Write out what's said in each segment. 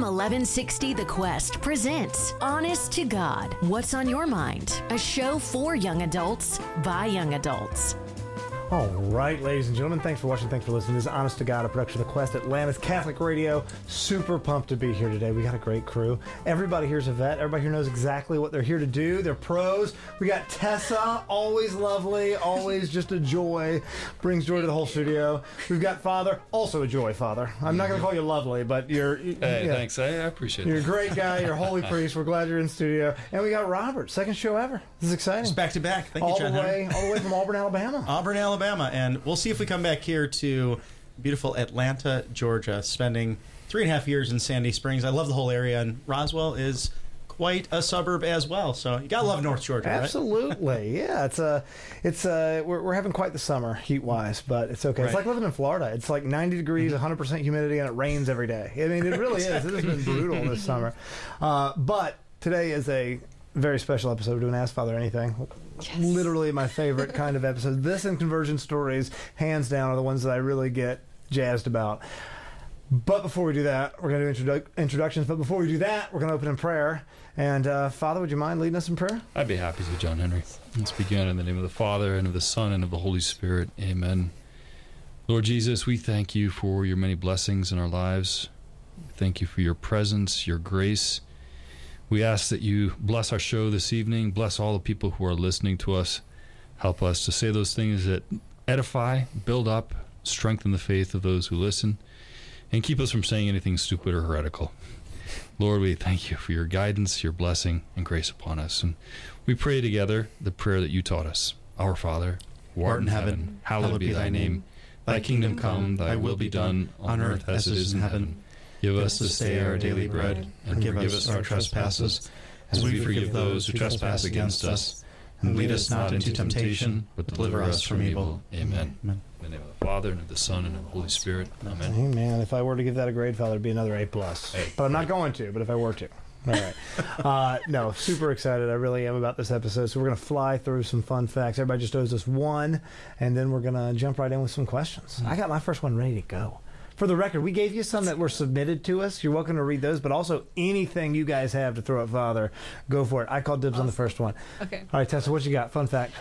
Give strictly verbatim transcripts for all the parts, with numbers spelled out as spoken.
M eleven sixty The Quest presents Honest to God, What's on Your Mind? A show for young adults by young adults. All right, ladies and gentlemen, thanks for watching, thanks for listening. This is Honest to God, a production of the Quest, Atlanta's Catholic Radio. Super pumped to be here today. We got a great crew. Everybody here's a vet. Everybody here knows exactly what they're here to do. They're pros. We got Tessa, always lovely, always just a joy. Brings joy to the whole studio. We've got Father, also a joy, Father. I'm not going to call you lovely, but you're... Hey, yeah. thanks. I, I appreciate it. You're a great guy. You're a holy priest. We're glad you're in studio. And we got Robert, second show ever. This is exciting. It's back to back. Thank all you, John the way, Henry. all the way from Auburn, Alabama. Auburn, Alabama. And we'll see if we come back here to beautiful Atlanta, Georgia, spending three and a half years in Sandy Springs. I love the whole area, and Roswell is quite a suburb as well. So you gotta love North Georgia, right? Absolutely, yeah. It's a, it's a. We're, we're having quite the summer heat wise, but it's okay. It's Right. like living in Florida. It's like ninety degrees, one hundred percent humidity, and it rains every day. I mean, it really is. It has been brutal this summer, uh, but today is a very special episode. We're doing Ask Father Anything. Yes. Literally my favorite kind of episode. This and conversion stories, hands down, are the ones that I really get jazzed about. But before we do that, we're going to do introdu- introductions. But before we do that, we're going to open in prayer. And uh, Father, would you mind leading us in prayer? I'd be happy to, John Henry. Let's begin in the name of the Father, and of the Son, and of the Holy Spirit. Amen. Lord Jesus, we thank you for your many blessings in our lives. Thank you for your presence, your grace. We ask that you bless our show this evening, bless all the people who are listening to us. Help us to say those things that edify, build up, strengthen the faith of those who listen, and keep us from saying anything stupid or heretical. Lord, we thank you for your guidance, your blessing, and grace upon us. And we pray together the prayer that you taught us. Our Father, who art in heaven, hallowed be thy name. Thy kingdom come, thy will be done, on earth as it is in heaven. Give us this day our daily bread, and forgive us our trespasses, as we forgive those who trespass against us. And lead us not into temptation, but deliver us from evil. Amen. Amen. In the name of the Father, and of the Son, and of the Holy Spirit. Amen. Amen. If I were to give that a grade, Father, it'd be another A plus. Hey, but I'm not going to. But if I were to, all right. uh, no, super excited. I really am about this episode. So we're going to fly through some fun facts. Everybody just owes us one, and then we're going to jump right in with some questions. I got my first one ready to go. For the record, we gave you some that were submitted to us. You're welcome to read those, but also anything you guys have to throw at Father, go for it. I called dibs awesome. on the first one. Okay. All right, Tessa, what you got? Fun fact.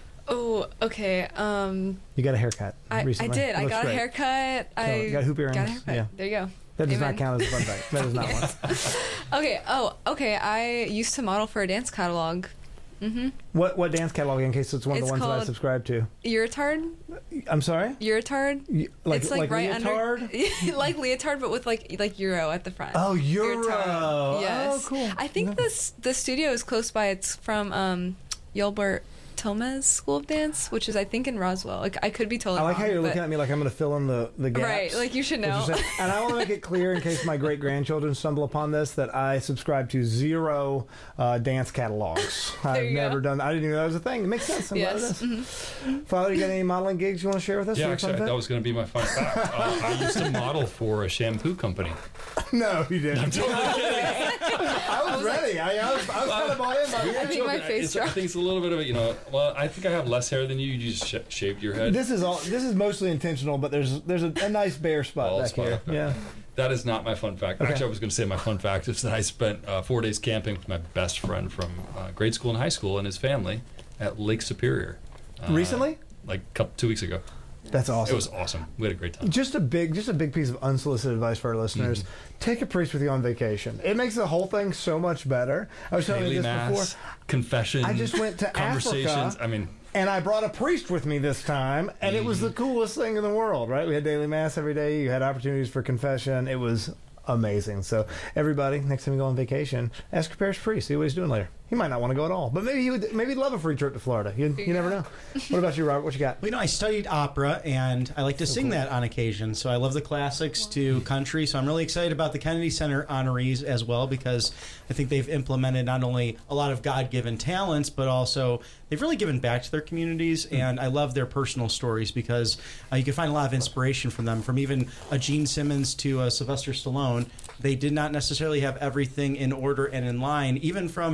Oh, okay. Um, you got a haircut I, recently. I did. I got great. a haircut. So, I you got hoop earrings. Got a haircut. Yeah. There you go. That does Amen. not count as a fun fact. That is not one. Okay. Oh, okay. I used to model for a dance catalog. Mm-hmm. What what dance catalog, in case it's one of it's the ones that I subscribe to? Eurytard. I'm sorry? Eurytard. Y- like, it's like, like right leotard? under, like leotard, but with like like Euro at the front. Oh, Euro. Eurytard. Yes. Oh, cool. I think no. this the studio is close by. It's from um, Yelbert Tilmes School of Dance, which is I think in Roswell. Like I could be totally I like wrong, how you're but, looking at me like I'm going to fill in the the gaps. Right, like you should know. And I want to make it clear, in case my great grandchildren stumble upon this, that I subscribe to zero uh, dance catalogs. I've never go. done. I didn't even know that was a thing. It makes sense. I'm yes. glad it is. Mm-hmm. Father, you got any modeling gigs you want to share with us? Yeah, actually, that was going to be my fun fact. uh, I used to model for a shampoo company. No, you didn't. I'm totally kidding. I was, I was ready. Like, I, I was, I was kind of bought in. By I think my face it's, I think it's a little bit of a, you know, well, I think I have less hair than you. You just sh- shaved your head. This is all. This is mostly intentional, but there's there's a, a nice bare spot Bald back spot here. up there. Yeah. That is not my fun fact. Okay. Actually, I was going to say my fun fact is that I spent uh, four days camping with my best friend from uh, grade school and high school and his family at Lake Superior. Uh, Recently? Like a couple, two weeks ago. That's awesome. It was awesome. We had a great time. Just a big, just a big piece of unsolicited advice for our listeners: mm-hmm. take a priest with you on vacation. It makes the whole thing so much better. I was telling Daily you this mass, before. Confession. I just went to conversations. Africa. I mean, and I brought a priest with me this time, and mm-hmm. it was the coolest thing in the world. Right? We had daily mass every day. You had opportunities for confession. It was amazing. So everybody, next time you go on vacation, ask your parish priest. See what he's doing later. He might not want to go at all, but maybe he would. Maybe he'd love a free trip to Florida. You, you never know. What about you, Robert? What you got? Well, you know, I studied opera, and I like to so sing cool. that on occasion. So I love the classics to country. So I'm really excited about the Kennedy Center honorees as well, because I think they've implemented not only a lot of God-given talents, but also they've really given back to their communities. And I love their personal stories, because uh, you can find a lot of inspiration from them. From even a Gene Simmons to a Sylvester Stallone, they did not necessarily have everything in order and in line, even from birth.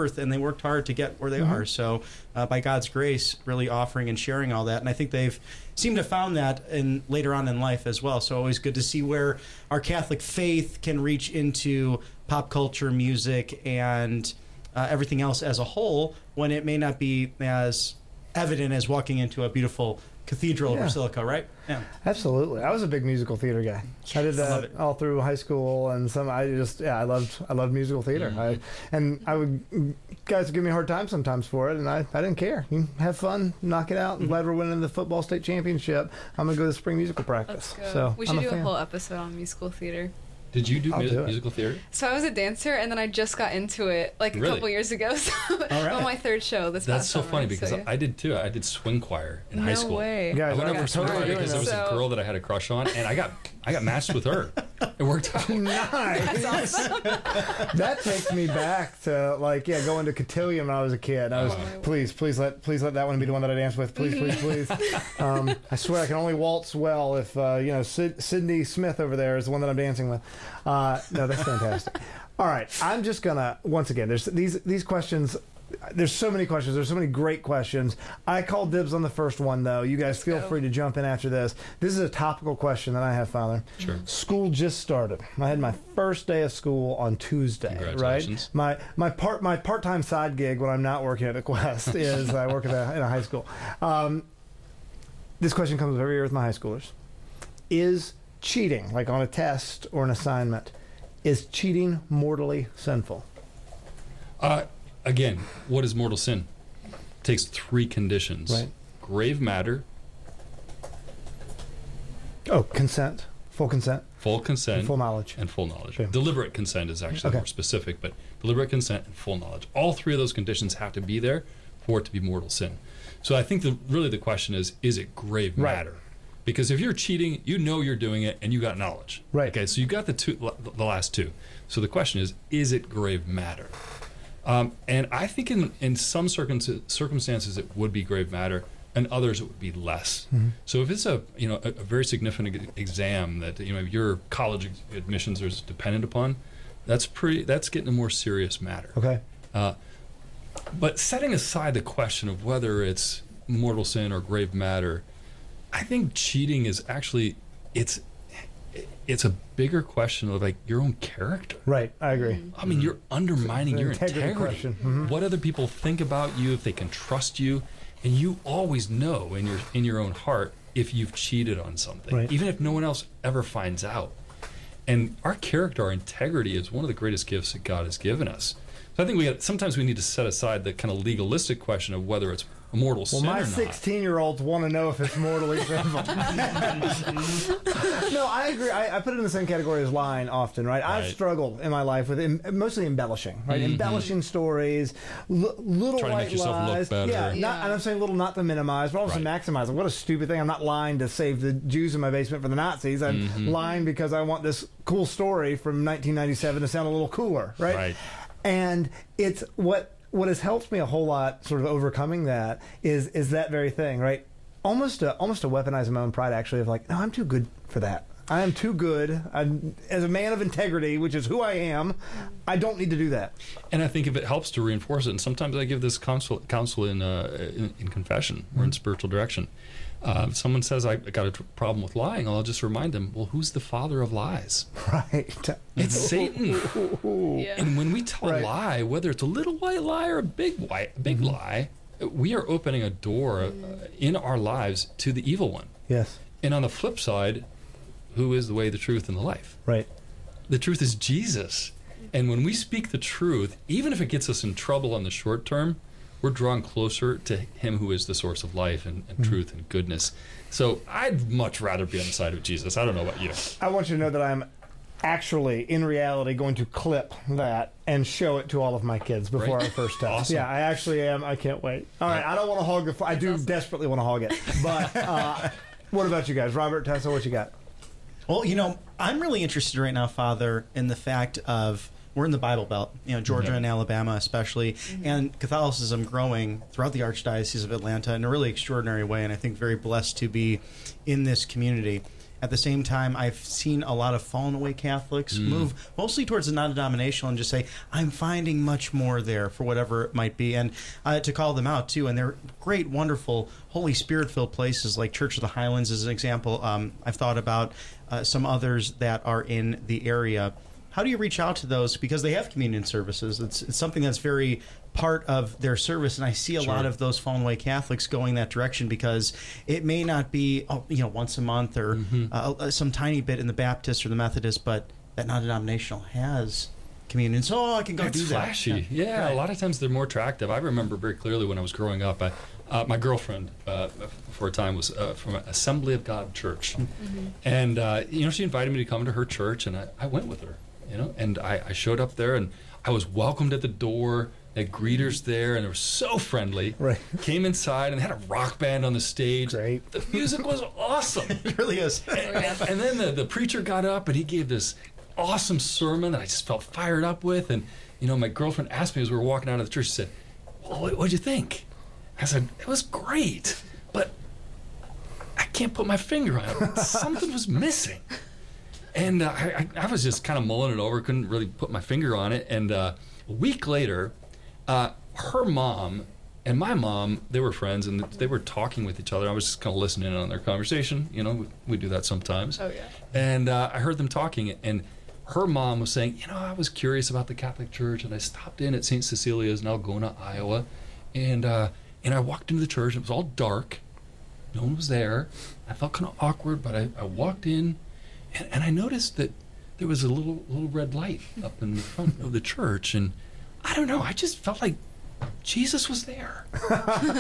birth, and they worked hard to get where they Mm-hmm. are. So uh, by God's grace, really offering and sharing all that. And I think they've seemed to have found that in later on in life as well. So always good to see where our Catholic faith can reach into pop culture, music, and uh, everything else as a whole, when it may not be as evident as walking into a beautiful cathedral Yeah. or basilica, right? Yeah. Absolutely. I was a big musical theater guy. I did I love that it. all through high school, and some. I just, yeah, I loved, I loved musical theater. Mm-hmm. I, and I would, guys would give me a hard time sometimes for it, and I, I didn't care. You have fun, knock it out. Mm-hmm. I'm glad we're winning the football state championship. I'm gonna go to spring musical Let's practice. go. So we I'm should do fan. a whole episode on musical theater. Did you do I'll mu- do it. musical theater? So I was a dancer, and then I just got into it like a Really? couple years ago. So right. on my third show this That's past so summer, funny because so, I, I did too. I did swing choir in no high school. way. Guys, I went I over got to swing totally choir doing because there was that. a girl that I had a crush on, and I got I got matched with her. It worked out. Nice. That takes me back to like yeah, going to cotillion when I was a kid. I was Oh. please, please let please let that one be the one that I dance with. Please, please, please. Um, I swear I can only waltz well if uh, you know Sid- Sydney Smith over there is the one that I'm dancing with. Uh, no, that's fantastic. All right, I'm just gonna once again. There's these these questions. There's so many questions. There's so many great questions. I called dibs on the first one, though. You guys feel go. free to jump in after this. This is a topical question that I have, Father. Sure. School just started. I had my first day of school on Tuesday. Congratulations. Right. My my part my part time side gig when I'm not working at the Quest is I work at a, in a high school. Um, this question comes every year with my high schoolers. Is cheating, like on a test or an assignment, is cheating mortally sinful? Uh, again, what is mortal sin? It takes three conditions: Right. grave matter, Oh, consent, full consent, full consent, and full knowledge. and full knowledge. Sure. Deliberate consent is actually Okay. more specific, but deliberate consent and full knowledge. All three of those conditions have to be there for it to be mortal sin. So I think the, really the question is, is it grave Right. matter? Because if you're cheating, you know you're doing it, and you got knowledge. Right. Okay, so you got the two, the last two. So the question is, is it grave matter? Um, and I think in in some circum- circumstances it would be grave matter, and others it would be less. Mm-hmm. So if it's a you know a, a very significant e- exam that you know your college admissions are dependent upon, that's pretty that's getting a more serious matter. Okay. Uh, but setting aside the question of whether it's mortal sin or grave matter, I think cheating is actually it's it's a bigger question of like your own character. Right. I agree. I mean, you're undermining It's an your integrity integrity. question. Mhm. What other people think about you, if they can trust you, and you always know in your in your own heart if you've cheated on something, Right. even if no one else ever finds out. And our character, our integrity, is one of the greatest gifts that God has given us. So I think we have, sometimes we need to set aside the kind of legalistic question of whether it's a mortal Well, sin my or not. sixteen-year-olds want to know if it's mortally sinful. No, I agree. I, I put it in the same category as lying often, right? I've Right. struggled in my life with em- mostly embellishing, right? Mhm. Embellishing stories, l- little Trying to white make yourself look lies. better. Yeah, not, Yeah. and I'm saying little not to minimize, but also Right. maximize. Like, what a stupid thing. I'm not lying to save the Jews in my basement for the Nazis. I'm Mhm. lying because I want this cool story from nineteen ninety-seven to sound a little cooler, right? Right. And it's what what has helped me a whole lot, sort of overcoming that, is is that very thing, right? Almost a, almost to weaponize my own pride, actually, of like, no, I'm too good for that. I am too good. I'm, as a man of integrity, which is who I am, I don't need to do that. And I think if it helps to reinforce it, and sometimes I give this counsel, counsel in, uh, in in confession or in spiritual direction. Uh, if someone says I got a tr- problem with lying, I'll just remind them, well, who's the father of lies? Right. It's Satan. Yeah. And when we tell Right. a lie, whether it's a little white lie or a big white, big lie, we are opening a door uh, in our lives to the evil one. Yes. And on the flip side, who is the way, the truth, and the life? Right. The truth is Jesus. And when we speak the truth, even if it gets us in trouble on the short term, we're drawn closer to him who is the source of life and, and Mm-hmm. truth and goodness. So I'd much rather be on the side of Jesus. I don't know about you. I want you to know that I'm actually, in reality, going to clip that and show it to all of my kids before Right. our first test. Awesome. Yeah, I actually am. I can't wait. All right, I don't want to hog the. I do awesome. desperately want to hog it. But uh, what about you guys? Robert, Tessa, what you got? Well, you know, I'm really interested right now, Father, in the fact of we're in the Bible Belt, you know, Georgia Mhm. and Alabama especially, and Catholicism growing throughout the Archdiocese of Atlanta in a really extraordinary way, and I think very blessed to be in this community. at the same time, I've seen a lot of fallen away Catholics Mm. move mostly towards the non-denominational and just say, I'm finding much more there for whatever it might be. And uh, to call them out, too. And they're great, wonderful, Holy Spirit-filled places like Church of the Highlands is an example. Um, I've thought about uh, some others that are in the area. How do you reach out to those? Because they have communion services. It's, it's something that's very part of their service, and I see a Sure. lot of those fallen away Catholics going that direction because it may not be, oh, you know, once a month or Mm-hmm. uh, some tiny bit in the Baptist or the Methodist, but that non-denominational has communion. So oh, I can go It's do that. flashy. Yeah, Right. a lot of times they're more attractive. I remember very clearly when I was growing up, I, uh, my girlfriend uh, for a time was uh, from an Assembly of God church. And, uh, you know, she invited me to come to her church, and I, I went with her, you know, and I, I showed up there, and I was welcomed at the door. They had greeters there, and they were so friendly. Right. Came inside, and they had a rock band on the stage. Great. The music was awesome. It really is. and, and then the, the preacher got up and he gave this awesome sermon that I just felt fired up with. And, you know, my girlfriend asked me as we were walking out of the church, she said, well, what, what'd you think? I said, it was great, but I can't put my finger on it. Something was missing. And uh, I, I was just kind of mulling it over, couldn't really put my finger on it. And uh, a week later, uh, her mom and my mom, they were friends, and they were talking with each other. I was just kind of listening in on their conversation. You know, we, we do that sometimes. Oh, yeah. And uh, I heard them talking, and her mom was saying, you know, I was curious about the Catholic Church, and I stopped in at Saint Cecilia's in Algona, Iowa, and uh, and I walked into the church, and it was all dark. No one was there. I felt kind of awkward, but I, I walked in, and, and I noticed that there was a little little red light up in the front of the church, and I don't know, I just felt like Jesus was there. And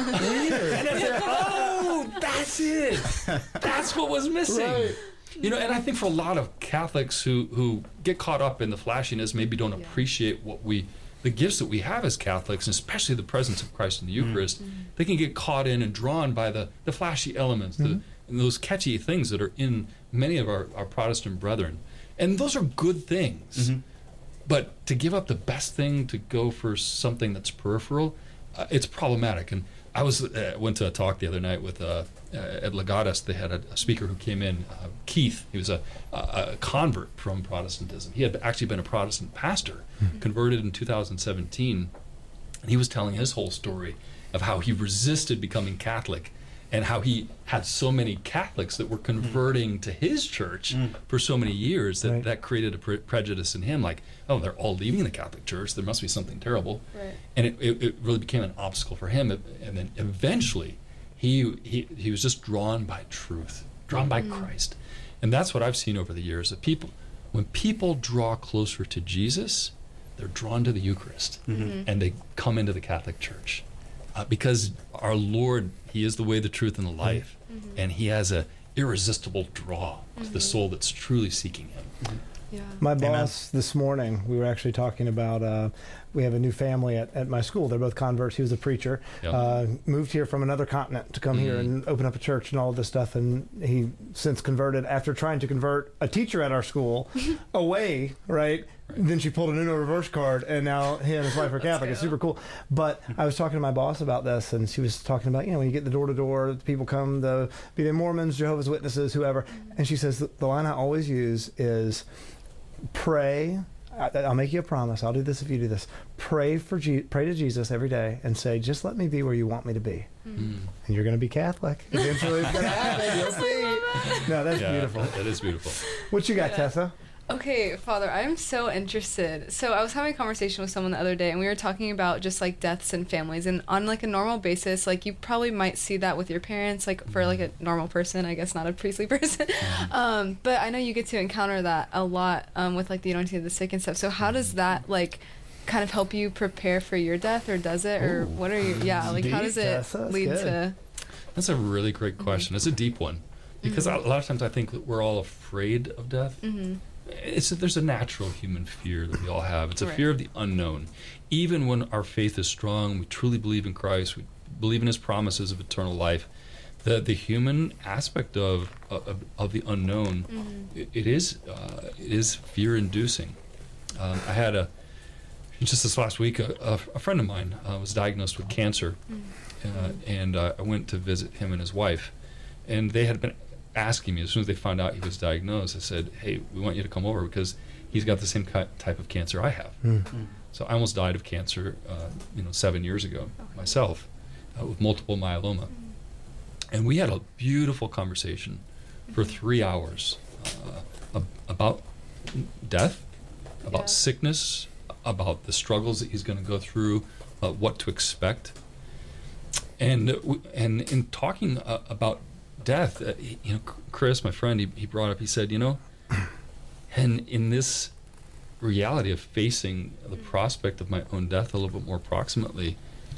I said, oh, that's it. That's what was missing. Right. You know, and I think for a lot of Catholics who, who get caught up in the flashiness, maybe don't Yeah. appreciate what we, the gifts that we have as Catholics, and especially the presence of Christ in the Eucharist, Mm-hmm. they can get caught in and drawn by the, the flashy elements, the, and those catchy things that are in many of our, our Protestant brethren. And those are good things. Mhm. But to give up the best thing to go for something that's peripheral, uh, it's problematic. And I was uh, went to a talk the other night with uh, uh, at Legatus. They had a, a speaker who came in, uh, Keith. He was a, a, a convert from Protestantism. He had actually been a Protestant pastor, converted in two thousand seventeen, and he was telling his whole story of how he resisted becoming Catholic, and how he had so many Catholics that were converting to his church Mm. for so many years that Right. that created a pre- prejudice in him, like, oh, they're all leaving the Catholic Church, there must be something terrible. Right. And it, it, it really became an obstacle for him. And then eventually, he, he, he was just drawn by truth, drawn by Christ. And that's what I've seen over the years, that people, when people draw closer to Jesus, they're drawn to the Eucharist, and they come into the Catholic Church. Uh, because our Lord, He is the way, the truth, and the life, and He has a irresistible draw to the soul that's truly seeking Him. Yeah. My Amen. boss this morning, we were actually talking about, uh, we have a new family at, at my school. They're both converts. He was a preacher, Yep. uh, moved here from another continent to come here Mhm. and open up a church and all of this stuff. And he since converted after trying to convert a teacher at our school away, right? Then she pulled an Uno reverse card, and now he and his wife are Catholic. It's super cool. But I was talking to my boss about this, and she was talking about, you know, when you get the door to door, people come, the be they Mormons, Jehovah's Witnesses, whoever. And she says the, the line I always use is, pray. I, I'll make you a promise. I'll do this if you do this. Pray for Je- pray to Jesus every day and say, just let me be where you want me to be. Mm. And you're going to be Catholic. Eventually it's going to happen. You'll see. No, that's Yeah, beautiful. That is beautiful. What you got, Tessa? Okay, Father, I'm so interested. So I was having a conversation with someone the other day, and we were talking about just like deaths and families. And on like a normal basis, like you probably might see that with your parents, like for like a normal person, I guess not a priestly person. um, but I know you get to encounter that a lot um, with like the anointing of the sick and stuff. So how does that like kind of help you prepare for your death, or does it, or Ooh. what are you? Yeah, like how Deep, does it Tessa, that's lead good. to? That's a really great question. It's a deep one, because a lot of times I think that we're all afraid of death. Mm-hmm. It's a, there's a natural human fear that we all have. It's a Right. fear of the unknown. Even when our faith is strong, we truly believe in Christ, we believe in His promises of eternal life. The the human aspect of of, of the unknown, Mm-hmm. it, it is uh, it is fear inducing. Um, I had a just this last week a, a, a friend of mine uh, was diagnosed with cancer, uh, and uh, I went to visit him and his wife, and they had been asking me as soon as they found out he was diagnosed. I said, "Hey, we want you to come over because he's got the same ki- type of cancer I have." Mm. So I almost died of cancer, uh, you know, seven years ago myself, uh, with multiple myeloma. And we had a beautiful conversation for three hours uh, ab- about death, about Yeah. sickness, about the struggles that he's going to go through, uh, what to expect. And uh, w- and in talking uh, about death, uh, he- you know, C- Chris, my friend, he, he brought up, he said, you know, and in this reality of facing the prospect of my own death a little bit more proximately,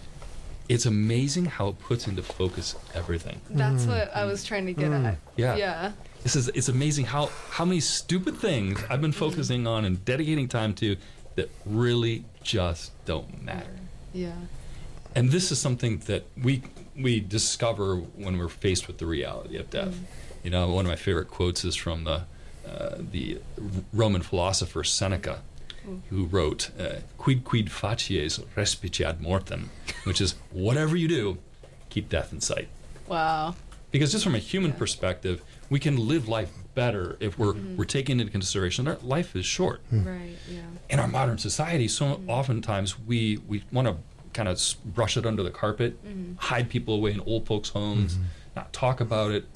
it's amazing how it puts into focus everything. That's what I was trying to get Mm. at. Yeah. Yeah. This is it's amazing how how many stupid things I've been focusing on and dedicating time to that really just don't matter. Yeah. And this is something that we we discover when we're faced with the reality of death. You know, one of my favorite quotes is from the uh, the Roman philosopher Seneca, who wrote uh, "Quid quid facies respice ad mortem," which is whatever you do, keep death in sight. Wow. Because just from a human Yeah. perspective, we can live life better if we're we're taking into consideration that life is short. Right. Yeah. In our modern society, so oftentimes we we want to kind of brush it under the carpet, hide people away in old folks' homes, not talk about it.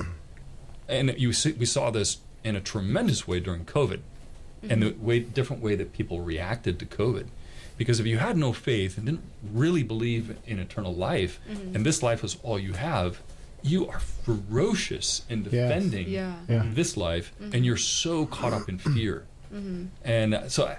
And you see, we saw this in a tremendous way during COVID, and the way different way that people reacted to COVID. Because if you had no faith and didn't really believe in eternal life, and this life was all you have, you are ferocious in defending Yeah. Yeah. this life, and you're so caught up in fear. And uh, so, I-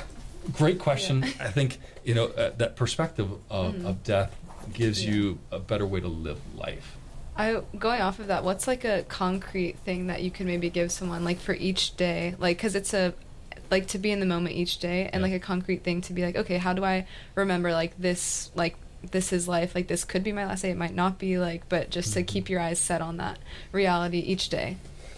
great question. I think you know uh, that perspective of, of death gives Yeah. you a better way to live life. I going off of that. What's like a concrete thing that you can maybe give someone like for each day, like because it's a like to be in the moment each day, and Yeah. like a concrete thing to be like, okay, how do I remember like this, like this is life, like this could be my last day, it might not be, like, but just to keep your eyes set on that reality each day.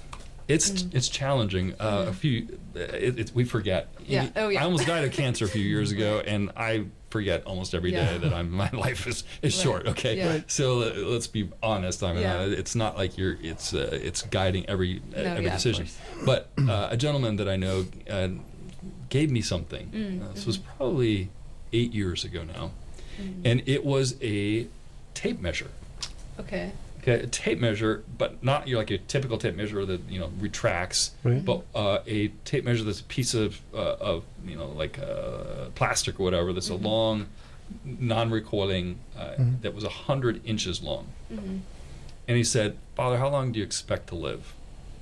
It's it's challenging. Uh, A few, it, it, we forget. Yeah. Oh, yeah. I almost died of cancer a few years ago, and I forget almost every day Yeah. that I'm my life is, is Right. short. Okay, Yeah. Right. so uh, let's be honest. I mean, Yeah. uh, it's not like you're. It's uh, it's guiding every uh, No, every yeah, of decision. course. But uh, a gentleman that I know uh, gave me something. Mm, Uh, this was probably eight years ago now, Mm-hmm. and it was a tape measure. Okay. Okay, a tape measure, but not you know, like a typical tape measure that you know retracts, Right. but uh, a tape measure that's a piece of uh, of you know like uh, plastic or whatever that's a long, non-recoiling uh, that was a hundred inches long. Mm-hmm. And he said, "Father, how long do you expect to live?"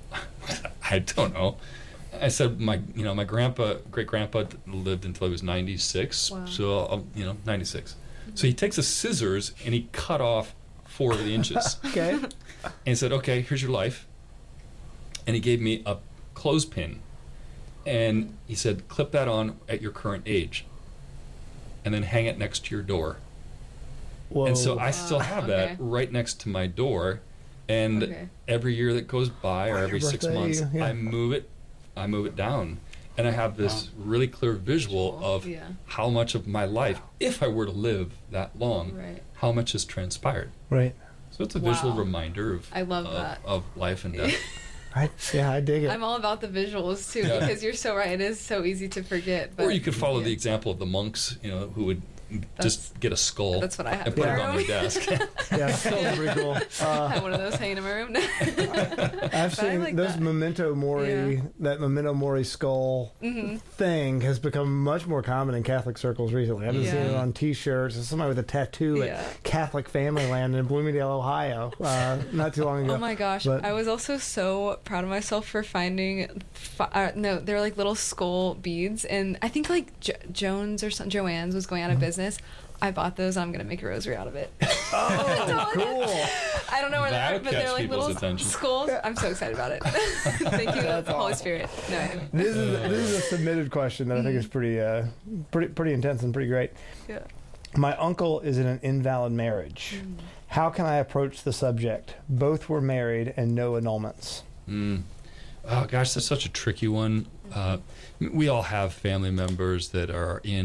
I don't know. I said, "My you know my grandpa, great grandpa lived until he was ninety-six, Wow. so I'll, you know ninety-six." So he takes a scissors and he cut off four of the inches. Okay. And he said, "Okay, here's your life." And he gave me a clothespin. And he said, "Clip that on at your current age. And then hang it next to your door." Whoa. And so I still Wow, have okay. that right next to my door. And Okay. every year that goes by, or On every your six birthday, months, yeah. I move it. I move it down. And I have this really clear visual Visual, of yeah. how much of my life, if I were to live that long, Right. how much has transpired. Right. So it's a visual Wow. reminder of I love of, that. of life and death. I, yeah, I dig it. I'm all about the visuals too, Yeah. because you're so right. It is so easy to forget. But Or you could follow yeah. the example of the monks, you know, who would just get a skull That's what I have and in put my it on room. their desk. Yeah, that's pretty cool. I Uh, have one of those hanging in my room. I've But I seen like those that. memento mori, Yeah. that memento mori skull Mm-hmm. thing has become much more common in Catholic circles recently. I've been seeing it Yeah. on T-shirts. There's somebody with a tattoo Yeah. at Catholic Family Land in Bloomingdale, Ohio, uh, not too long ago. Oh my gosh! But- I was also so proud of myself for finding. Fi- uh, no, they're like little skull beads, and I think like jo- Jones or some Joann's was going out of business. I bought those. And I'm gonna make a rosary out of it. Oh, cool! I don't know where they That'll are, but catch they're like people's little attention. skulls. I'm so excited about it. Thank you, That's Holy awesome. Spirit. No, anyway. This is this is a submitted question that I think is pretty uh, pretty pretty intense and pretty great. Yeah. My uncle is in an invalid marriage. How can I approach the subject? Both were married and no annulments. Mm. Oh gosh, that's such a tricky one. Uh, we all have family members that are in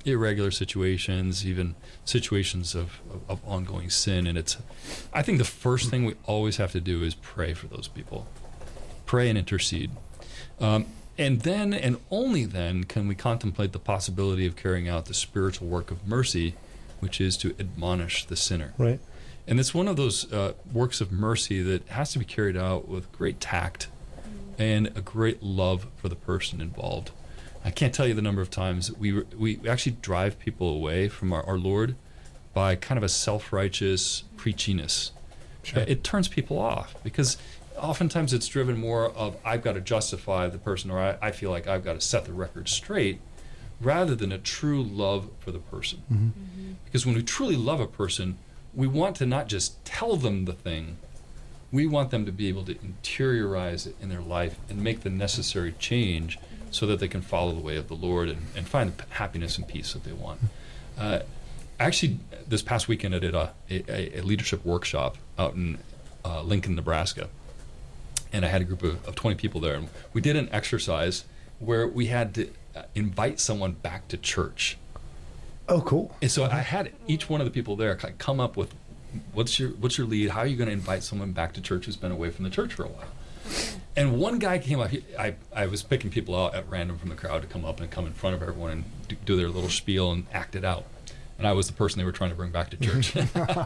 irregular situations, even situations of, of, of ongoing sin. And it's, I think the first thing we always have to do is pray for those people. Pray and intercede. Um, and then, and only then, can we contemplate the possibility of carrying out the spiritual work of mercy, which is to admonish the sinner. Right. And it's one of those uh, works of mercy that has to be carried out with great tact and a great love for the person involved. I can't tell you the number of times we we actually drive people away from our, our Lord by kind of a self-righteous preachiness. Sure. It turns people off because oftentimes it's driven more of I've got to justify the person, or I, I feel like I've got to set the record straight, rather than a true love for the person. Mm-hmm. Mm-hmm. Because when we truly love a person, we want to not just tell them the thing, we want them to be able to interiorize it in their life and make the necessary change so that they can follow the way of the Lord and, and find the happiness and peace that they want. Uh, actually, this past weekend I did a, a, a leadership workshop out in uh, Lincoln, Nebraska. And I had a group of, of twenty people there. And we did an exercise where we had to uh, invite someone back to church. Oh, cool. And so I had each one of the people there come up with, what's your what's your lead? How are you going to invite someone back to church who's been away from the church for a while? And one guy came up. He, I, I was picking people out at random from the crowd to come up and come in front of everyone and do, do their little spiel and act it out. And I was the person they were trying to bring back to church.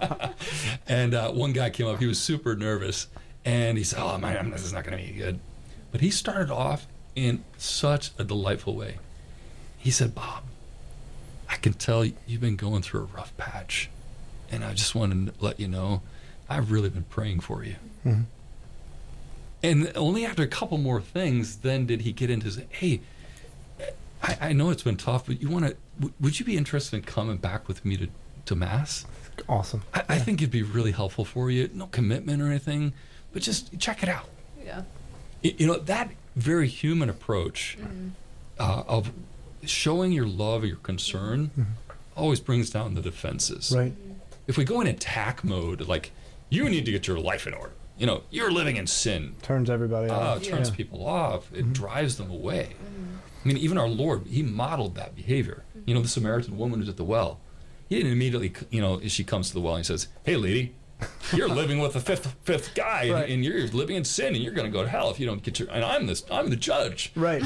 And uh, one guy came up. He was super nervous. And he said, oh, man, this is not going to be good. But he started off in such a delightful way. He said, Bob, I can tell you've been going through a rough patch. And I just wanted to let you know, I've really been praying for you. Mm-hmm. And only after a couple more things, then did he get into, say, hey, I, I know it's been tough, but you want to, w- would you be interested in coming back with me to, to Mass? Awesome. I, I think it'd be really helpful for you. No commitment or anything, but just check it out. Yeah. You, you know, that very human approach Mm-hmm. uh, of showing your love or your concern Mm-hmm. always brings down the defenses. Right. If we go in attack mode, like, you need to get your life in order. You know, you're living in sin. Turns everybody Oh, off. it turns Yeah. people off. It Mhm. drives them away. I mean, even our Lord, he modeled that behavior. You know, the Samaritan woman who's at the well. He didn't immediately, you know, she comes to the well and he says, hey, lady, you're living with the fifth fifth guy, and, Right. and you're living in sin, and you're going to go to hell if you don't get your. And I'm this. I'm the judge. Right.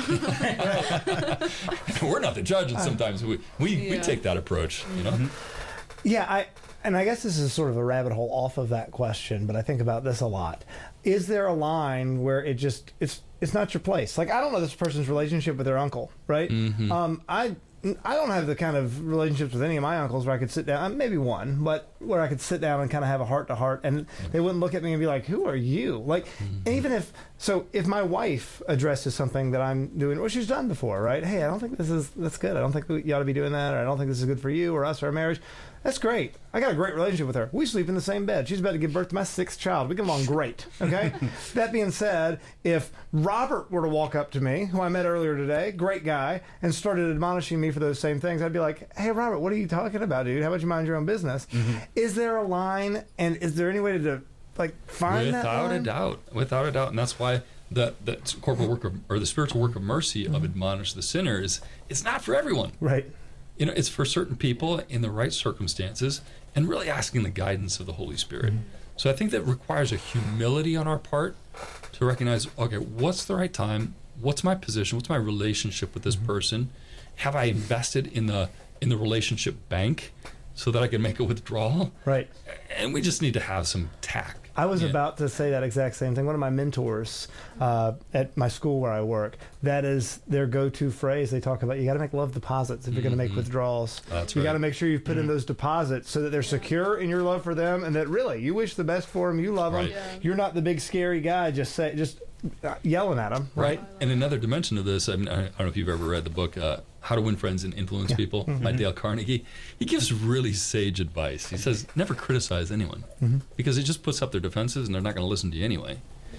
We're not the judge, and sometimes we we, we Yeah. take that approach. You know. Yeah, I and I guess this is sort of a rabbit hole off of that question, but I think about this a lot. Is there a line where it just it's it's not your place? Like, I don't know this person's relationship with their uncle, right? Mhm. Um, I I don't have the kind of relationships with any of my uncles where I could sit down, maybe one, but where I could sit down and kind of have a heart to heart, and they wouldn't look at me and be like, "Who are you?" Like, and even if so, if my wife addresses something that I'm doing, or she's done before, right? Hey, I don't think this is that's good. I don't think you ought to be doing that, or I don't think this is good for you or us or our marriage. That's great. I got a great relationship with her. We sleep in the same bed. She's about to give birth to my sixth child. We get along great. Okay? That being said, if Robert were to walk up to me, who I met earlier today, great guy, and started admonishing me for those same things, I'd be like, hey, Robert, what are you talking about, dude? How about you mind your own business? Mm-hmm. Is there a line, and is there any way to, like, find that Without a line? doubt, without a doubt, and that's why the the corporal work of, or the spiritual work of mercy of admonish the sinner is it's not for everyone. Right. You know, it's for certain people in the right circumstances, and really asking the guidance of the Holy Spirit. Mm-hmm. So I think that requires a humility on our part to recognize, okay, what's the right time? What's my position? What's my relationship with this Mm-hmm. person? Have I invested in the in the relationship bank so that I can make a withdrawal? Right. And we just need to have some tact. I was Yeah. about to say that exact same thing. One of my mentors uh, at my school where I work, that is their go-to phrase. They talk about, you got to make love deposits if you're going to make Mhm. withdrawals. That's you right. got to make sure you've put in those deposits so that they're secure in your love for them, and that really you wish the best for them, you love Right. them. Yeah. You're not the big scary guy just say just uh, yelling at them. Right. And another dimension of this, I mean, I don't know if you've ever read the book, uh, How to Win Friends and Influence Yeah. People by Dale Carnegie. He gives really sage advice. He says, never criticize anyone Mhm. because it just puts up their defenses and they're not going to listen to you anyway.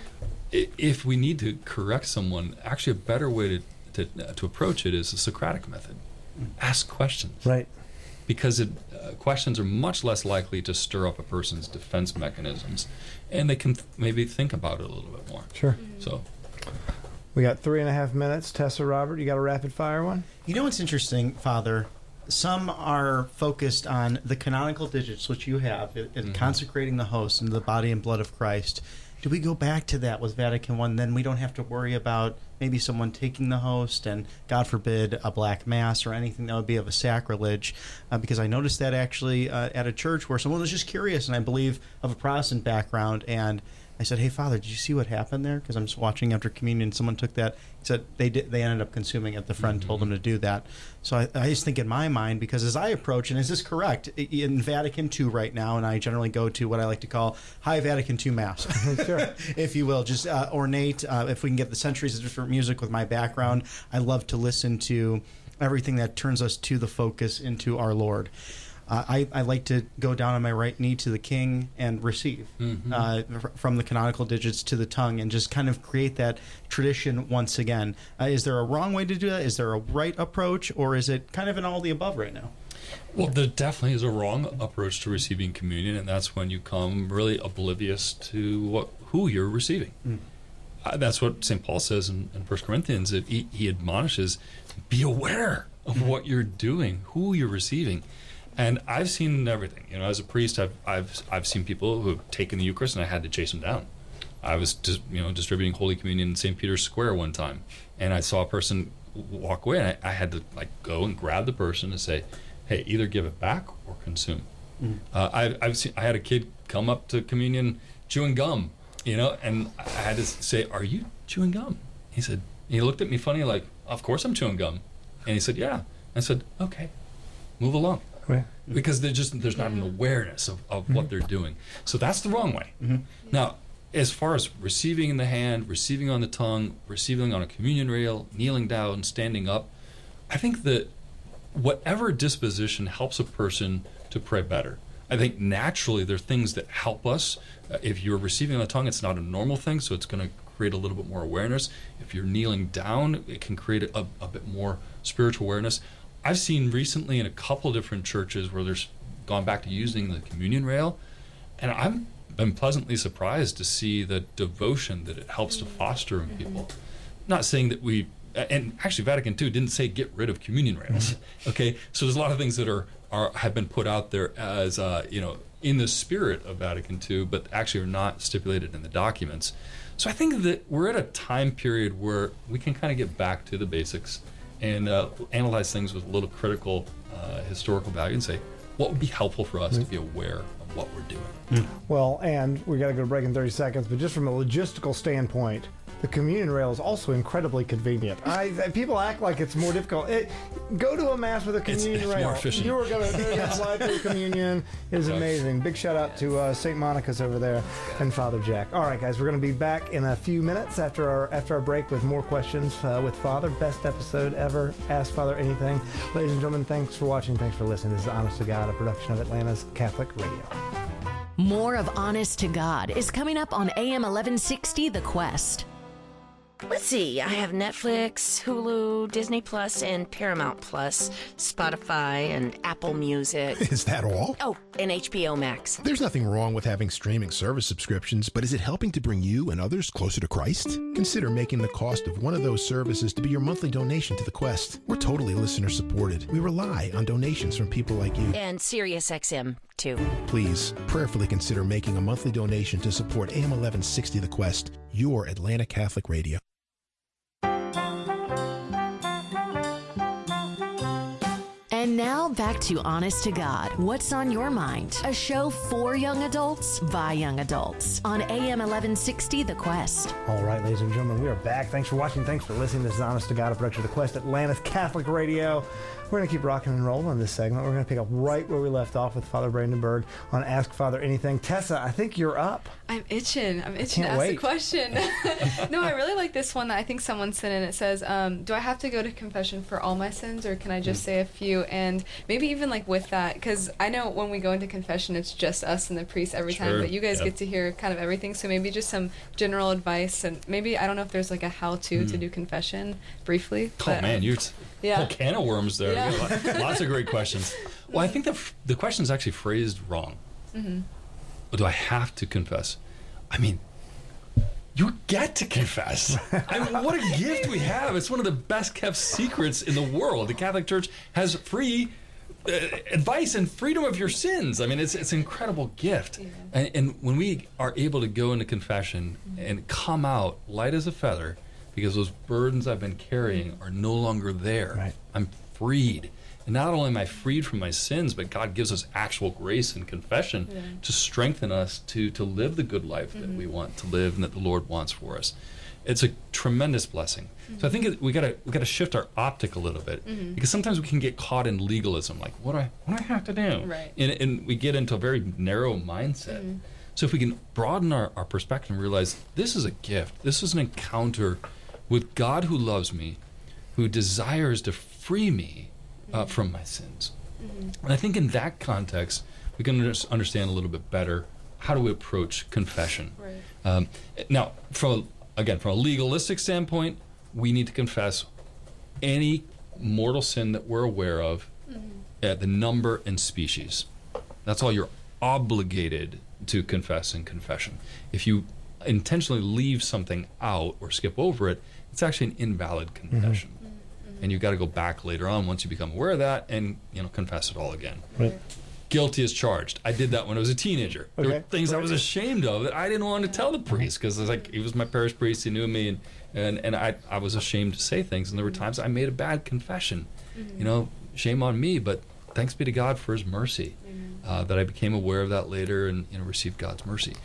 I- If we need to correct someone, actually a better way to, to, to approach it is the Socratic method. Ask questions. Right. Because it, uh, questions are much less likely to stir up a person's defense mechanisms, and they can th- maybe think about it a little bit more. Sure. So, We got three and a half minutes. Tessa, Robert, you got a rapid fire one? You know what's interesting, Father? some are focused on the canonical digits, which you have, in Mm-hmm. consecrating the host into the body and blood of Christ. Do we go back to that with Vatican One? Then we don't have to worry about maybe someone taking the host and, God forbid, a black mass or anything that would be of a sacrilege. Uh, because I noticed that actually uh, at a church where someone was just curious, and I believe of a Protestant background, and I said, "Hey, Father, did you see what happened there?" Because I'm just watching after communion. Someone took that. He said they did. They ended up consuming it. The friend Mm-hmm. told them to do that. So I, I just think in my mind, because as I approach, and is this correct, in Vatican Two right now, and I generally go to what I like to call High Vatican Two Mass, Sure. if you will, just uh, ornate. Uh, if we can get the centuries of different music with my background, I love to listen to everything that turns us to the focus into our Lord. Uh, I, I like to go down on my right knee to the King and receive Mm-hmm. uh, fr- from the canonical digits to the tongue, and just kind of create that tradition once again. Uh, is there a wrong way to do that? Is there a right approach, or is it kind of an all the above right now? Well, there definitely is a wrong approach to receiving communion, and that's when you come really oblivious to what who you're receiving. Mm. Uh, that's what Saint Paul says in, in First Corinthians. That he, he admonishes, be aware of what you're doing, who you're receiving. And I've seen everything. You know, as a priest, I've I've I've seen people who have taken the Eucharist, and I had to chase them down. I was just, you know, distributing Holy Communion in Saint Peter's Square one time, and I saw a person walk away, and I, I had to like go and grab the person and say, "Hey, either give it back or consume." Mm. Uh, I, I've seen. I had a kid come up to communion chewing gum, you know, and I had to say, "Are you chewing gum?" He said. He looked at me funny, like, "Of course I'm chewing gum," and he said, "Yeah." I said, "Okay, move along." Right. Because there's just there's not an awareness of, of what they're doing. So that's the wrong way. Mm-hmm. Now, as far as receiving in the hand, receiving on the tongue, receiving on a communion rail, kneeling down, standing up, I think that whatever disposition helps a person to pray better. I think naturally there are things that help us. Uh, if you're receiving on the tongue, it's not a normal thing, so it's going to create a little bit more awareness. If you're kneeling down, it can create a, a bit more spiritual awareness. I've seen recently in a couple different churches where there's gone back to using the communion rail, and I've been pleasantly surprised to see the devotion that it helps to foster in people. Not saying that we, and actually Vatican Two didn't say get rid of communion rails. Okay, so there's a lot of things that are, are have been put out there as uh, you know, in the spirit of Vatican Two, but actually are not stipulated in the documents. So I think that we're at a time period where we can kind of get back to the basics and uh, analyze things with a little critical uh, historical value and say, what would be helpful for us mm-hmm. to be aware of what we're doing? Mm. Well, and we got to go to break in thirty seconds, but just from a logistical standpoint, the communion rail is also incredibly convenient. I, people act like it's more difficult. It, go to a mass with a communion it's, it's rail. More efficient. You are going to slide through communion. It is amazing. Big shout out to uh, Saint Monica's over there and Father Jack. All right, guys, we're going to be back in a few minutes after our after our break with more questions uh, with Father. Best episode ever. Ask Father anything. Ladies and gentlemen, thanks for watching. Thanks for listening. This is Honest to God, a production of Atlanta's Catholic Radio. More of Honest to God is coming up on A M eleven sixty The Quest. Let's see, I have Netflix, Hulu, Disney Plus, and Paramount Plus, Spotify, and Apple Music. Is that all? Oh, and H B O Max. There's nothing wrong with having streaming service subscriptions, but is it helping to bring you and others closer to Christ? Consider making the cost of one of those services to be your monthly donation to the Quest. We're totally listener supported. We rely on donations from people like you. And SiriusXM, too. Please, prayerfully consider making a monthly donation to support A M eleven sixty The Quest, your Atlanta Catholic Radio. And now back to Honest to God, What's on Your Mind? A show for young adults by young adults on A M eleven sixty The Quest. All right, ladies and gentlemen, we are back. Thanks for watching. Thanks for listening. This is Honest to God, a production of The Quest, Atlanta's Catholic Radio. We're going to keep rocking and rolling on this segment. We're going to pick up right where we left off with Father Brandenburg on Ask Father Anything. Tessa, I think you're up. I'm itching. I'm itching to can't ask wait. a question. No, I really like this one that I think someone sent in. It says, um, do I have to go to confession for all my sins, or can I just say a few? And maybe even like with that, because I know when we go into confession, it's just us and the priest every Sure. time, but you guys Yep. get to hear kind of everything. So maybe just some general advice, and maybe, I don't know if there's like a how-to Mm. to do confession briefly. Oh but- man, you're Yeah. whole can of worms there. Yeah. You know, lots of great questions. Well, I think the f- the question is actually phrased wrong. Mm-hmm. Do I have to confess? I mean, you get to confess. I mean, what a gift we have! It's one of the best kept secrets in the world. The Catholic Church has free uh, advice and freedom of your sins. I mean, it's it's an incredible gift. Yeah. And, and when we are able to go into confession Mm-hmm. and come out light as a feather, because those burdens I've been carrying are no longer there. Right. I'm freed. And not only am I freed from my sins, but God gives us actual grace and confession Yeah. to strengthen us to, to live the good life that Mm-hmm. we want to live and that the Lord wants for us. It's a tremendous blessing. So I think it, we gotta we gotta shift our optic a little bit, Mm-hmm. because sometimes we can get caught in legalism, like what do I what do I have to do? Right. And, and we get into a very narrow mindset. Mm-hmm. So if we can broaden our, our perspective and realize this is a gift, this is an encounter with God who loves me, who desires to free me uh, Mm-hmm. from my sins. And I think in that context, we can under- understand a little bit better how do we approach confession. Right. Um, now, from a, again, from a legalistic standpoint, we need to confess any mortal sin that we're aware of, at the number and species. That's all you're obligated to confess in confession. If you intentionally leave something out or skip over it, it's actually an invalid confession. And you've got to go back later on once you become aware of that and, you know, confess it all again. Right. Guilty as charged. I did that when I was a teenager. There Okay. were things I was ashamed of that I didn't want to tell the priest, because like he was my parish priest, he knew me, and and, and I, I was ashamed to say things. And there were times I made a bad confession. You know, shame on me, but thanks be to God for his mercy, uh, that I became aware of that later and, you know, received God's mercy.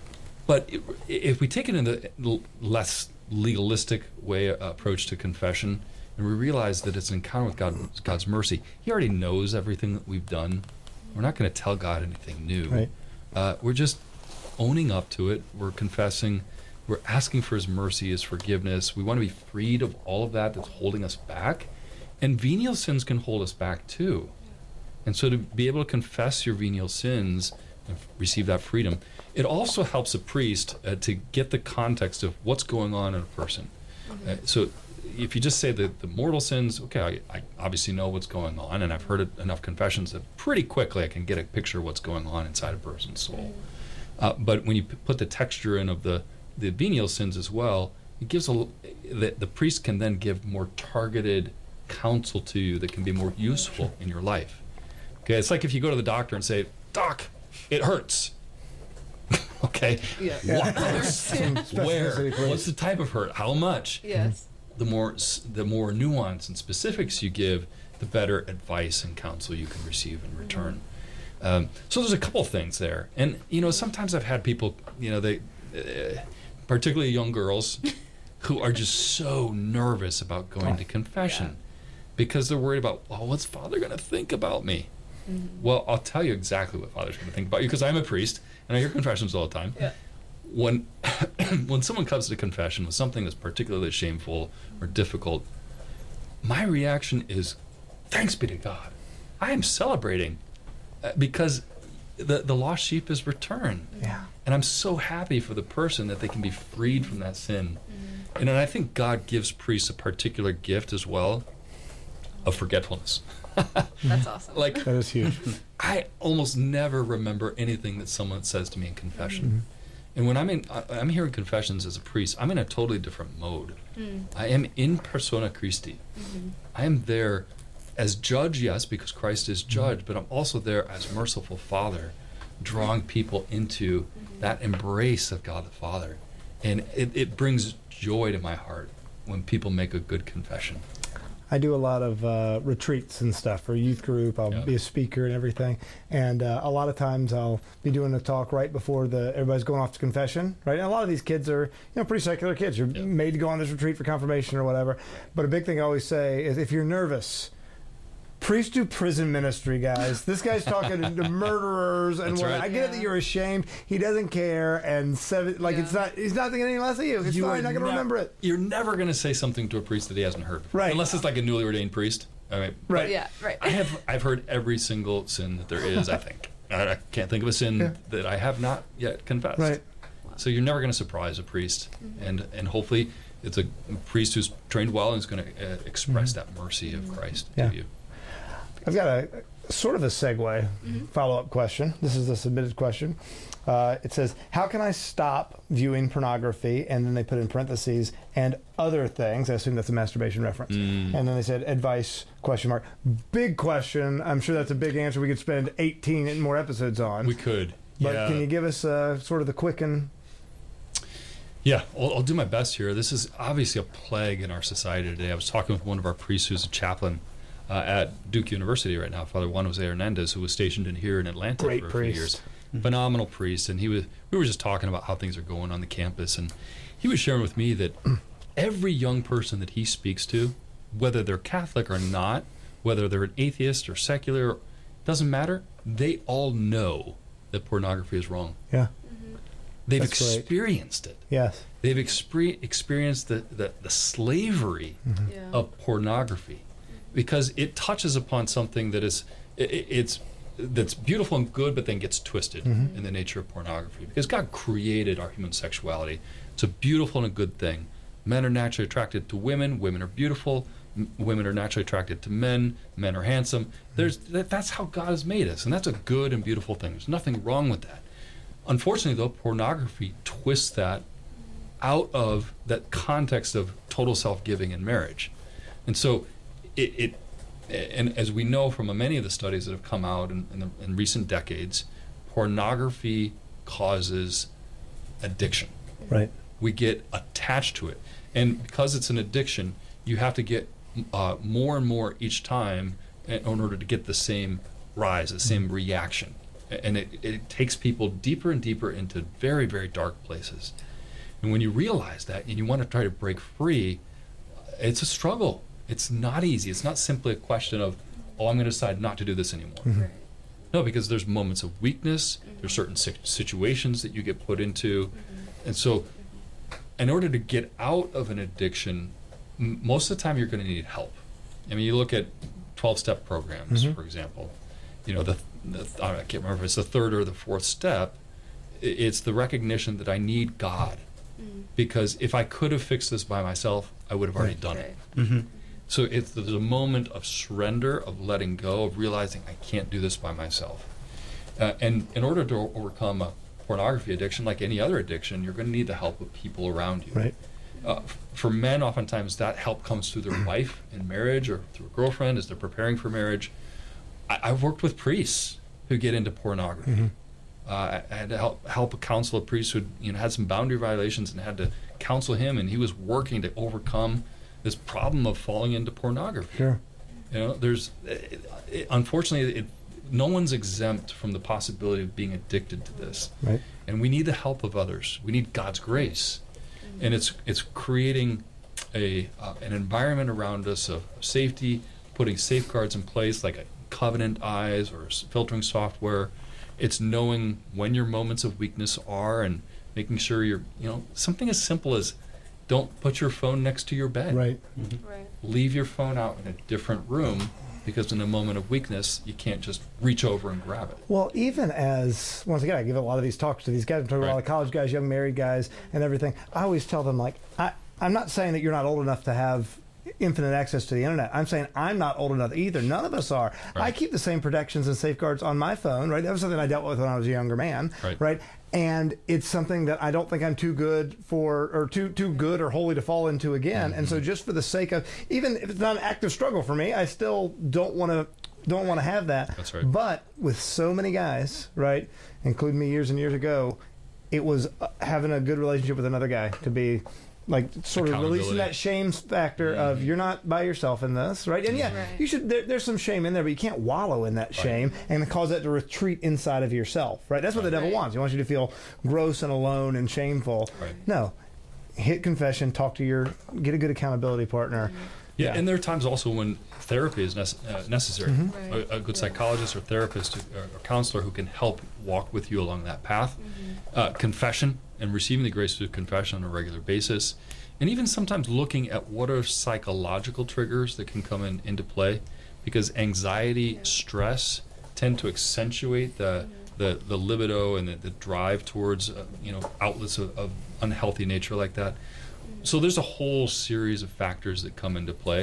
But i- if we take it in the l- less legalistic way uh, approach to confession, and we realize that it's an encounter with God, God's mercy, he already knows everything that we've done. We're not going to tell God anything new. Right. Uh, we're just owning up to it. We're confessing. We're asking for his mercy, his forgiveness. We want to be freed of all of that that's holding us back. And venial sins can hold us back too. And so to be able to confess your venial sins and f- receive that freedom, it also helps a priest uh, to get the context of what's going on in a person. Uh, so if you just say the, the mortal sins, okay, I, I obviously know what's going on, and I've heard it, enough confessions that pretty quickly I can get a picture of what's going on inside a person's soul. Uh, but when you p- put the texture in of the, the venial sins as well, it gives a l- the, the priest can then give more targeted counsel to you that can be more useful in your life. Okay, it's like if you go to the doctor and say, "Doc, it hurts." Okay, Yeah. what hurts? Some Where? specificity, please. What's the type of hurt? How much? Yes. The more s- the more nuance and specifics you give, the better advice and counsel you can receive in return. Um, so there's a couple things there, and you know sometimes I've had people, you know, they, uh, particularly young girls, who are just so nervous about going to confession because they're worried about, well, what's Father going to think about me? Well, I'll tell you exactly what Father's going to think about you, because I'm a priest and I hear confessions all the time. Yeah. When when someone comes to confession with something that's particularly shameful or difficult, my reaction is, thanks be to God. I am celebrating uh, because the the lost sheep is returned. Yeah. And I'm so happy for the person that they can be freed from that sin. And then I think God gives priests a particular gift as well of forgetfulness. That's awesome. Like, That is huge. I almost never remember anything that someone says to me in confession. And when I'm in, I- I'm hearing confessions as a priest, I'm in a totally different mode. I am in persona Christi. I am there as judge, yes, because Christ is judge, but I'm also there as merciful Father, drawing people into that embrace of God the Father. And it, it brings joy to my heart when people make a good confession. I do a lot of uh, retreats and stuff for youth group. I'll Yeah. be a speaker and everything. And uh, a lot of times I'll be doing a talk right before the everybody's going off to confession, right? And a lot of these kids are, you know, pretty secular kids. You're Yeah. made to go on this retreat for confirmation or whatever. But a big thing I always say is if you're nervous, priests do prison ministry, guys. This guy's talking to murderers and That's what. right. I get it that Yeah. you're ashamed. He doesn't care, and seven like Yeah. it's not. He's not thinking any less of you. It's You fine. are Not going to ne- remember it. You're never going to say something to a priest that he hasn't heard before. Right. Unless it's like a newly ordained priest. I mean, Right. Yeah, right. I have I've heard every single sin that there is, I think. I, I can't think of a sin Yeah. that I have not yet confessed. Right. So you're never going to surprise a priest. And and hopefully it's a priest who's trained well and is going to uh, express that mercy of Christ Yeah. to you. I've got a sort of a segue, Mm-hmm. follow-up question. This is a submitted question. Uh, it says, how can I stop viewing pornography? And then they put in parentheses, and other things. I assume that's a masturbation reference. Mm. And then they said, advice, question mark. Big question. I'm sure that's a big answer we could spend eighteen more episodes on. We could. But yeah. can you give us uh, sort of the quick and... Yeah, I'll, I'll do my best here. This is obviously a plague in our society today. I was talking with one of our priests who's a chaplain uh, at Duke University right now, Father Juan Jose Hernandez, who was stationed in here in Atlanta Great for a priest. few years. Phenomenal priest, and he was. We were just talking about how things are going on the campus, and he was sharing with me that every young person that he speaks to, whether they're Catholic or not, whether they're an atheist or secular, doesn't matter. They all know that pornography is wrong. Yeah. They've That's right. experienced it. Yes. They've exper- experienced the, the, the slavery Yeah. of pornography because it touches upon something that is it, it's that's beautiful and good, but then gets twisted in the nature of pornography. Because God created our human sexuality. It's a beautiful and a good thing. Men are naturally attracted to women. Women are beautiful. M- women are naturally attracted to men. Men are handsome. There's that, that's how God has made us, and that's a good and beautiful thing. There's nothing wrong with that. Unfortunately, though, pornography twists that out of that context of total self-giving in marriage. And so it, it and as we know from many of the studies that have come out in, in, the, in recent decades, pornography causes addiction. Right. We get attached to it. And because it's an addiction, you have to get uh, more and more each time in order to get the same rise, the same reaction. And it, it takes people deeper and deeper into very, very dark places. And when you realize that and you want to try to break free, it's a struggle. It's not easy. It's not simply a question of, oh, I'm going to decide not to do this anymore. Right. No, because there's moments of weakness. There's certain si- situations that you get put into. And so in order to get out of an addiction, m- most of the time you're going to need help. I mean, you look at twelve-step programs, for example. You know, the, the I can't remember if it's the third or the fourth step. I- It's the recognition that I need God. Because if I could have fixed this by myself, I would have already done it. Right. So it's there's a moment of surrender, of letting go, of realizing I can't do this by myself. Uh, and in order to overcome a pornography addiction, like any other addiction, you're going to need the help of people around you. Right. Uh, f- for men, oftentimes that help comes through their wife in marriage or through a girlfriend as they're preparing for marriage. I, I've worked with priests who get into pornography. Mm-hmm. Uh, I had to help help counsel a priest who you know had some boundary violations and had to counsel him, and he was working to overcome this problem of falling into pornography. Sure. You know, there's it, it, unfortunately it, no one's exempt from the possibility of being addicted to this, Right. and we need the help of others. We need God's grace, and it's it's creating a uh, an environment around us of safety, putting safeguards in place like a covenant eyes or s- filtering software. It's knowing when your moments of weakness are and making sure you're, you know, something as simple as don't put your phone next to your bed. Right. Right. Leave your phone out in a different room because in a moment of weakness, you can't just reach over and grab it. Well, even as, once again, I give a lot of these talks to these guys. I'm talking about a lot of college guys, young married guys, and everything. I always tell them, like, I, I'm not saying that you're not old enough to have infinite access to the internet. I'm saying I'm not old enough either. None of us are. Right. I keep the same protections and safeguards on my phone, right? That was something I dealt with when I was a younger man, Right. And it's something that I don't think I'm too good for, or too too good or holy to fall into again. Mm-hmm. And so, just for the sake of, even if it's not an active struggle for me, I still don't want to don't want to have that. That's right. But with so many guys, right, including me years and years ago, it was uh, having a good relationship with another guy to be. Like sort of releasing Accountability. that shame factor of you're not by yourself in this, right? And yeah, Right. you should. There, there's some shame in there, but you can't wallow in that shame and cause that to retreat inside of yourself, right? That's what the devil Right. wants. He wants you to feel gross and alone and shameful. Right. No, hit confession, talk to your, get a good accountability partner. Yeah, Yeah. and there are times also when therapy is nece- uh, necessary. Mm-hmm. Right. A, a good psychologist or therapist who, or, or counselor who can help walk with you along that path. Uh, confession and receiving the grace through confession on a regular basis. And even sometimes looking at what are psychological triggers that can come in, into play. Because anxiety, stress tend to accentuate the, the, the libido and the, the drive towards uh, you know outlets of, of unhealthy nature like that. So there's a whole series of factors that come into play.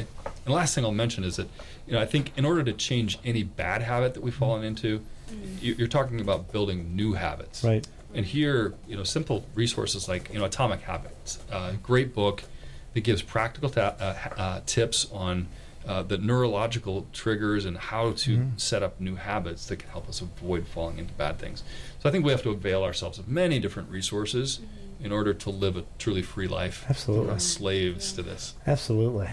the last thing I'll mention is that, you know, I think in order to change any bad habit that we've fallen into, you- you're talking about building new habits. Right. And here, you know, simple resources like, you know, Atomic Habits, a great book that gives practical ta- uh, ha- uh, tips on uh, the neurological triggers and how to Mm-hmm. set up new habits that can help us avoid falling into bad things. So I think we have to avail ourselves of many different resources in order to live a truly free life. Absolutely. We're not slaves to this. Absolutely.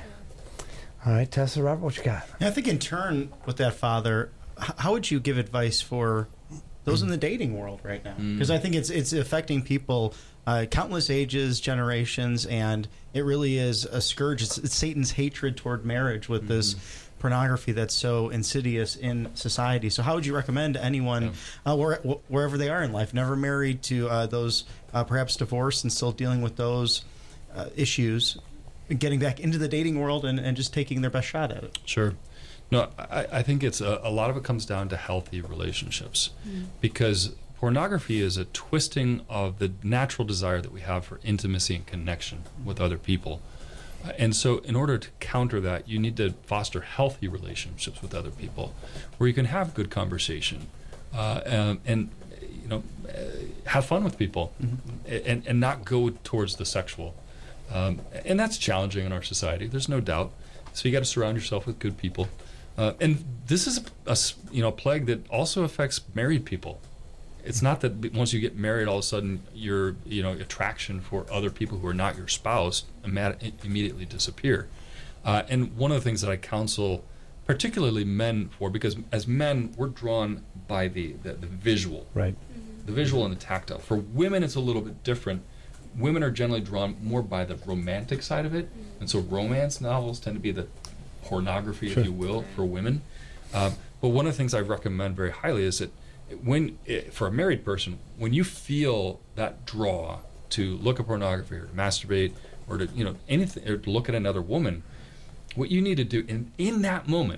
All right, Tessa, Robert, what you got? And I think in turn with that, Father, h- how would you give advice for those in the dating world right now? Because I think it's it's affecting people uh, countless ages, generations, and it really is a scourge. It's, it's Satan's hatred toward marriage with this pornography that's so insidious in society. So how would you recommend to anyone, uh, where, wh- wherever they are in life, never married, to uh, those uh, perhaps divorced and still dealing with those uh, issues, getting back into the dating world and, and just taking their best shot at it? Sure. No, I, I think it's a, a lot of it comes down to healthy relationships, because pornography is a twisting of the natural desire that we have for intimacy and connection with other people. Uh, And so in order to counter that, you need to foster healthy relationships with other people where you can have good conversation uh, and, and, you know, uh, have fun with people and, and not go towards the sexual. Um, and that's challenging in our society, there's no doubt. So you got to surround yourself with good people. Uh, and this is a, a s- you know plague that also affects married people. It's not that b- once you get married, all of a sudden your you know attraction for other people who are not your spouse ima- immediately disappear. Uh, and one of the things that I counsel, particularly men, for, because as men we're drawn by the the, the visual, Right. the visual and the tactile. For women, it's a little bit different. Women are generally drawn more by the romantic side of it, and so romance novels tend to be the pornography, Sure. if you will, for women. Um, but one of the things I recommend very highly is that when, eh, for a married person, when you feel that draw to look at pornography or to masturbate or to you know anything or to look at another woman, what you need to do in in that moment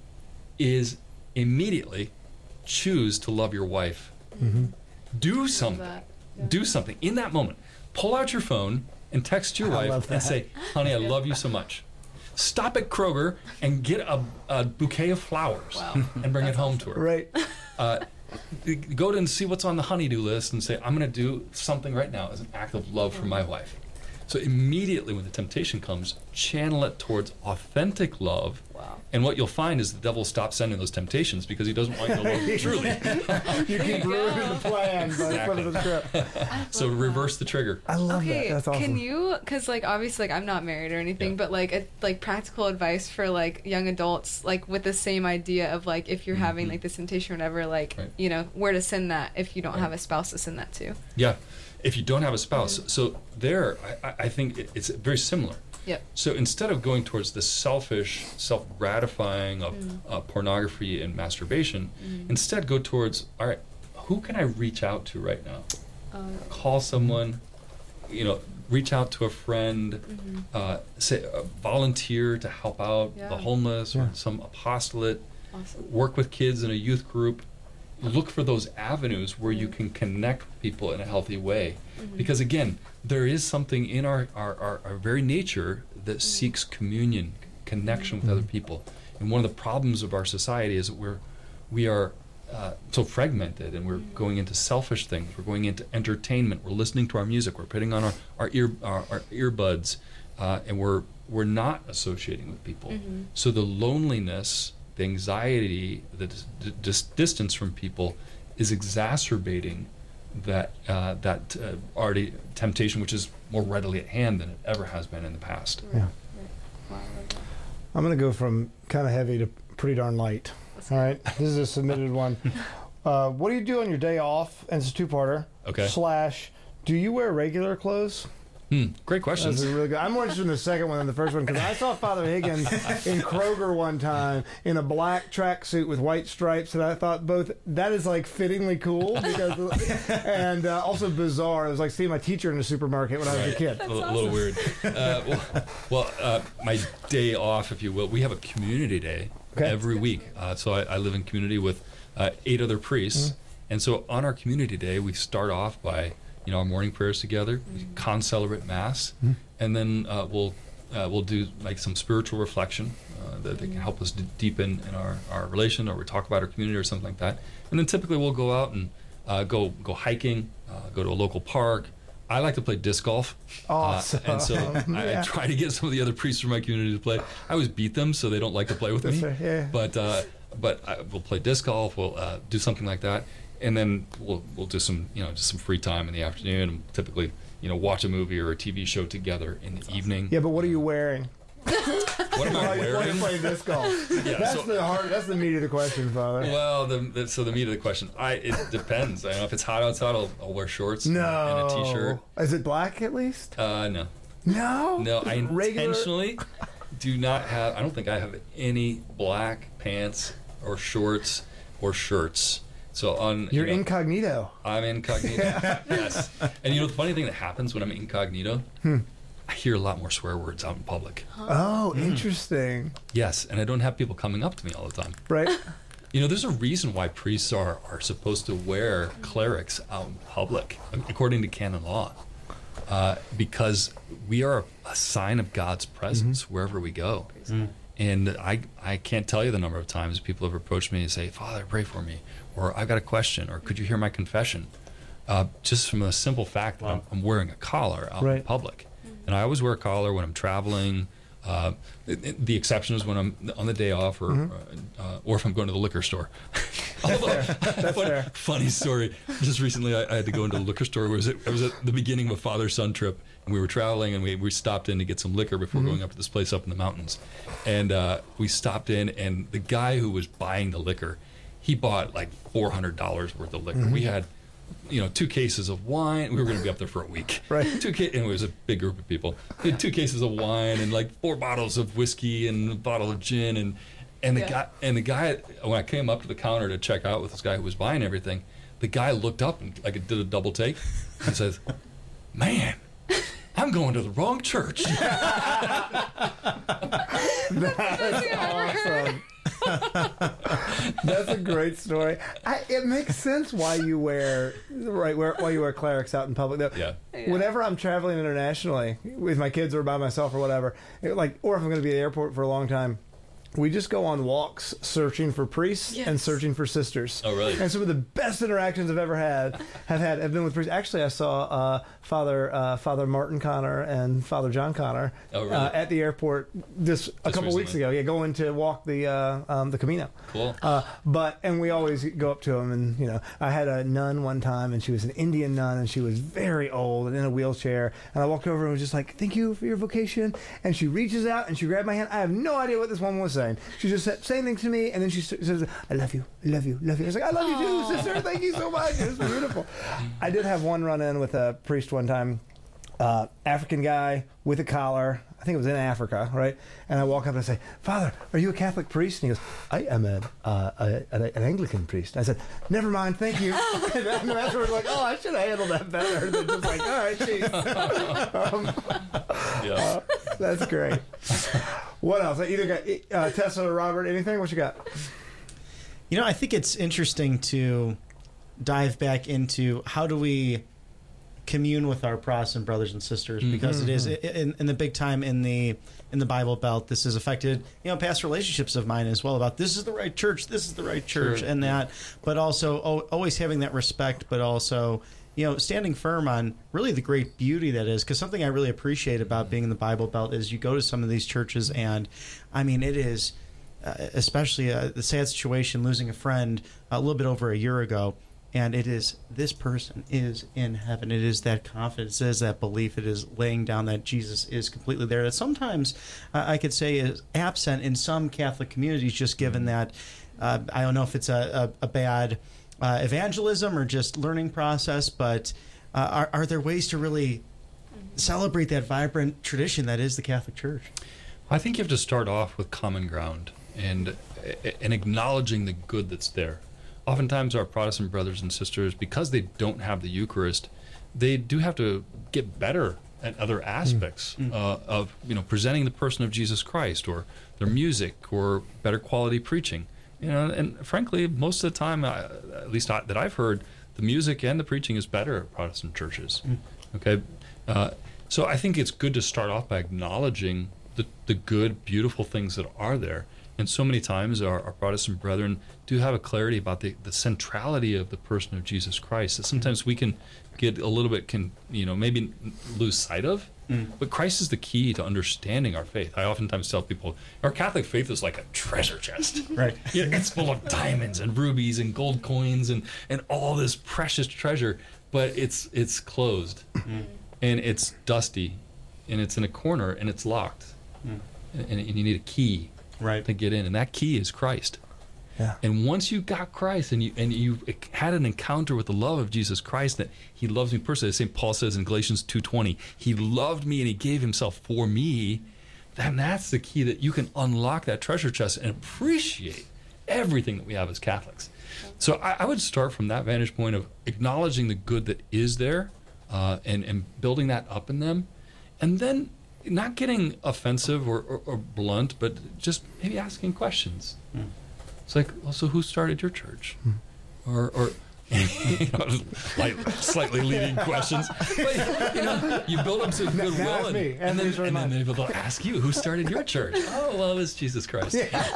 is immediately choose to love your wife. Do something. that. Do something in that moment. Pull out your phone and text your I love wife and that. say, "Honey, I love you so much." Stop at Kroger and get a, a bouquet of flowers Wow. and bring it home to her. Right. Uh, go to and see what's on the honeydew list and say, "I'm going to do something right now as an act of love for my wife." So immediately when the temptation comes, channel it towards authentic love. Wow. And what you'll find is the devil stops sending those temptations because he doesn't want you to love you truly. You keep ruining the plan by the front of the script. So reverse the trigger. I love Okay, that. That's awesome. can you? Because like obviously, like I'm not married or anything, Yeah. but like a, like practical advice for like young adults, like with the same idea of like if you're having like this temptation or whatever, like Right. you know where to send that if you don't Right. have a spouse to send that to. Yeah, if you don't have a spouse. So there, I, I- I think it, it's very similar. Yep. So instead of going towards the selfish, self-gratifying of uh, pornography and masturbation, instead go towards, all right, who can I reach out to right now? Um, Call someone, you know, reach out to a friend, uh, say, uh, volunteer to help out Yeah. the homeless Yeah. or some apostolate, awesome. work with kids in a youth group. Look for those avenues where you can connect with people in a healthy way. Because again, there is something in our, our, our, our very nature that seeks communion, connection with other people. And one of the problems of our society is that we're, we are uh, so fragmented and we're going into selfish things. We're going into entertainment. We're listening to our music. We're putting on our, our, ear, our, our earbuds uh, and we're, we're not associating with people. So the loneliness, the anxiety, the dis- dis- distance from people is exacerbating that uh, that uh, already temptation, which is more readily at hand than it ever has been in the past. Yeah. Wow, I love that. I'm going to go from kind of heavy to pretty darn light. All right. This is a submitted one. Uh, what do you do on your day off? And it's a two-parter. Okay. Slash, do you wear regular clothes? Hmm, great That's questions. a really good. I'm more interested in the second one than the first one because I saw Father Higgins in Kroger one time in a black tracksuit with white stripes, and I thought both that is like fittingly cool because and uh, also bizarre. It was like seeing my teacher in a supermarket when I was a kid. a, little, a little weird. Uh, well, well uh, my day off, if you will, we have a community day Okay. every week. Uh, so I, I live in community with uh, eight other priests, and so on our community day, we start off by you know our morning prayers together, we concelebrate mass, and then uh, we'll Uh, we'll do like some spiritual reflection uh, that they can help us d- deepen in our, our relation, or we talk about our community or something like that. And then typically we'll go out and uh, go go hiking, uh, go to a local park. I like to play disc golf. Awesome. Uh, and so Yeah. I try to get some of the other priests from my community to play. I always beat them, so they don't like to play with That's me. fair, yeah. But uh, but I, we'll play disc golf. We'll uh, do something like that, and then we'll we'll do some you know just some free time in the afternoon. And typically, you know, watch a movie or a T V show together in the evening. Yeah, but what are you wearing? What am Why I do you want to wearing? play disc golf? Yeah, that's so- the hard. That's the meat of the question, Father. Well, the, the, so the meat of the question, I it depends. I know if it's hot outside, I'll, I'll wear shorts no. and a t-shirt. Is it black at least? Uh, no, No. no. I Regular- intentionally do not have. I don't think I have any black pants or shorts or shirts. So on You're you know, incognito. I'm incognito. Yes. And you know the funny thing that happens when I'm incognito, Hmm. I hear a lot more swear words out in public. Oh, interesting. Yes, and I don't have people coming up to me all the time. Right. You know, there's a reason why priests are, are supposed to wear clerics out in public, according to canon law, uh, because we are a sign of God's presence Mm-hmm. wherever we go. And I I can't tell you the number of times people have approached me and say, Father, pray for me, or I've got a question, or could you hear my confession? Uh, just from the simple fact that I'm, I'm wearing a collar out in Right. public. And I always wear a collar when I'm traveling. Uh, it, it- the exception is when I'm on the day off, or Mm-hmm. uh, or if I'm going to the liquor store. Although, That's funny, fair. funny story. Just recently, I, I had to go into a liquor store. It was at, it was at the beginning of a father-son trip, and we were traveling, and we, we stopped in to get some liquor before Mm-hmm. going up to this place up in the mountains. And uh, we stopped in, and the guy who was buying the liquor, he bought like four hundred dollars worth of liquor. Mm-hmm. We had, you know, two cases of wine. We were going to be up there for a week. Right. Two ca- and it was a big group of people. We had two cases of wine and like four bottles of whiskey and a bottle of gin, and and the Yeah. guy and the guy when I came up to the counter to check out with this guy who was buying everything, the guy looked up and like it did a double take and says, "Man, I'm going to the wrong church." Awesome. That's a great story. I, it makes sense why you wear right where, why you wear clerics out in public. Though, Yeah. Yeah. Whenever I'm traveling internationally with my kids or by myself or whatever, it, like or if I'm going to be at the airport for a long time, we just go on walks searching for priests Yes. and searching for sisters. Oh, really? And some of the best interactions I've ever had have had have been with priests. Actually, I saw uh, Father uh, Father Martin Connor and Father John Connor Oh, really? uh, at the airport this a couple weeks recently? ago. Yeah, going to walk the uh, um, the Camino. Cool. Uh, but and we always go up to them, and you know, I had a nun one time, and she was an Indian nun, and she was very old and in a wheelchair. And I walked over and was just like, "Thank you for your vocation." And she reaches out and she grabbed my hand. I have no idea what this woman was saying. She just said saying things to me, and then she s- says, "I love you, I love you, I love you." I was like, "I love you too, sister. Thank you so much. It was beautiful." I did have one run in with a priest one time, uh, African guy with a collar. I think it was in Africa, right? And I walk up and I say, "Father, are you a Catholic priest?" And he goes, "I am a, uh, a, a an Anglican priest." I said, "Never mind, thank you." And then afterwards, like, "Oh, I should have handled that better than just like, all right, geez." um, Yeah. That's great. What else? I either got uh, Tessa or Robert. Anything? What you got? You know, I think it's interesting to dive back into how do we commune with our Protestant brothers and sisters, because it is in, in the big time in the in the Bible Belt. This has affected, you know, past relationships of mine as well, about this is the right church, this is the right church, Sure. and that, but also oh, always having that respect, but also, you know, standing firm on really the great beauty that is. Because something I really appreciate about being in the Bible Belt is you go to some of these churches, and I mean, it is, uh, especially uh, the sad situation, losing a friend a little bit over a year ago. And it is, this person is in heaven. It is that confidence, it is that belief, it is laying down that Jesus is completely there. That sometimes uh, I could say is absent in some Catholic communities, just given that, uh, I don't know if it's a, a, a bad uh, evangelism or just learning process, but uh, are, are there ways to really celebrate that vibrant tradition that is the Catholic Church? I think you have to start off with common ground and and acknowledging the good that's there. Oftentimes our Protestant brothers and sisters, because they don't have the Eucharist, they do have to get better at other aspects Mm. uh, of, you know, presenting the person of Jesus Christ, or their music, or better quality preaching. You know, and frankly, most of the time, uh, at least I, that I've heard, the music and the preaching is better at Protestant churches. Mm. Okay, uh, So I think it's good to start off by acknowledging the, the good, beautiful things that are there. And so many times our, our Protestant brethren do have a clarity about the, the centrality of the person of Jesus Christ that sometimes we can get a little bit, can you know, maybe lose sight of. Mm. But Christ is the key to understanding our faith. I oftentimes tell people, our Catholic faith is like a treasure chest. Right. It's full of diamonds and rubies and gold coins and, and all this precious treasure, but it's it's closed. Mm. And it's dusty, and it's in a corner, and it's locked. Mm. And, and you need a key right. to get in, and that key is Christ. Yeah. And once you got Christ and you and you had an encounter with the love of Jesus Christ, that he loves me personally, as Saint Paul says in Galatians two twenty, he loved me and he gave himself for me, then that's the key that you can unlock that treasure chest and appreciate everything that we have as Catholics. So I, I would start from that vantage point of acknowledging the good that is there uh, and, and building that up in them, and then not getting offensive or, or, or blunt, but just maybe asking questions. Mm. It's like, well, so who started your church? Hmm. Or, or you know, like, slightly leading questions. But, you know, you build up some goodwill, and, and, and, then, and then they will ask you, who started your church? Oh, well, it was Jesus Christ.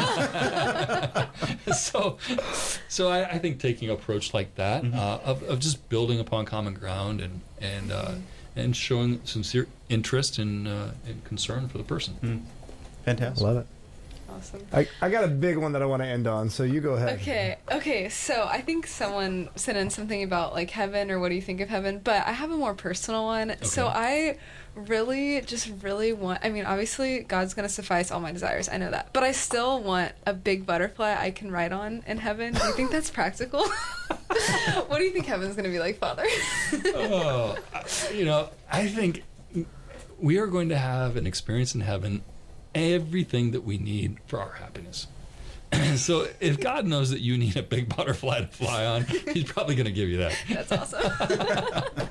Yeah. so so I, I think taking an approach like that, mm-hmm. uh, of, of just building upon common ground and, and, uh, and showing sincere interest and, uh, and concern for the person. Mm. Fantastic. Love it. Awesome. I, I got a big one that I want to end on, so you go ahead. Okay, okay, so I think someone sent in something about like heaven or what do you think of heaven, but I have a more personal one. Okay. So I really, just really want, I mean, obviously God's going to suffice all my desires, I know that, but I still want a big butterfly I can ride on in heaven. Do you think that's practical? What do you think heaven's going to be like, Father? Oh, you know, I think we are going to have an experience in heaven everything that we need for our happiness. So if God knows that you need a big butterfly to fly on, he's probably going to give you that. That's awesome.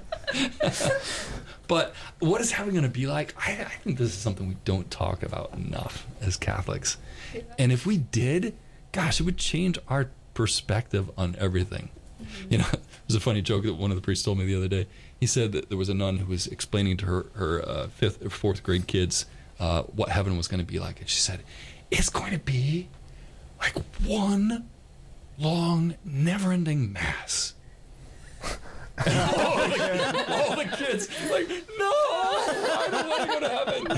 But what is heaven going to be like? I, I think this is something we don't talk about enough as Catholics. Yeah. And if we did, gosh, it would change our perspective on everything. Mm-hmm. You know, there's a funny joke that one of the priests told me the other day. He said that there was a nun who was explaining to her, her uh, fifth or fourth grade kids Uh, what heaven was going to be like. And she said, it's going to be like one long, never-ending mass. And all, the, all the kids like, no, I don't want to go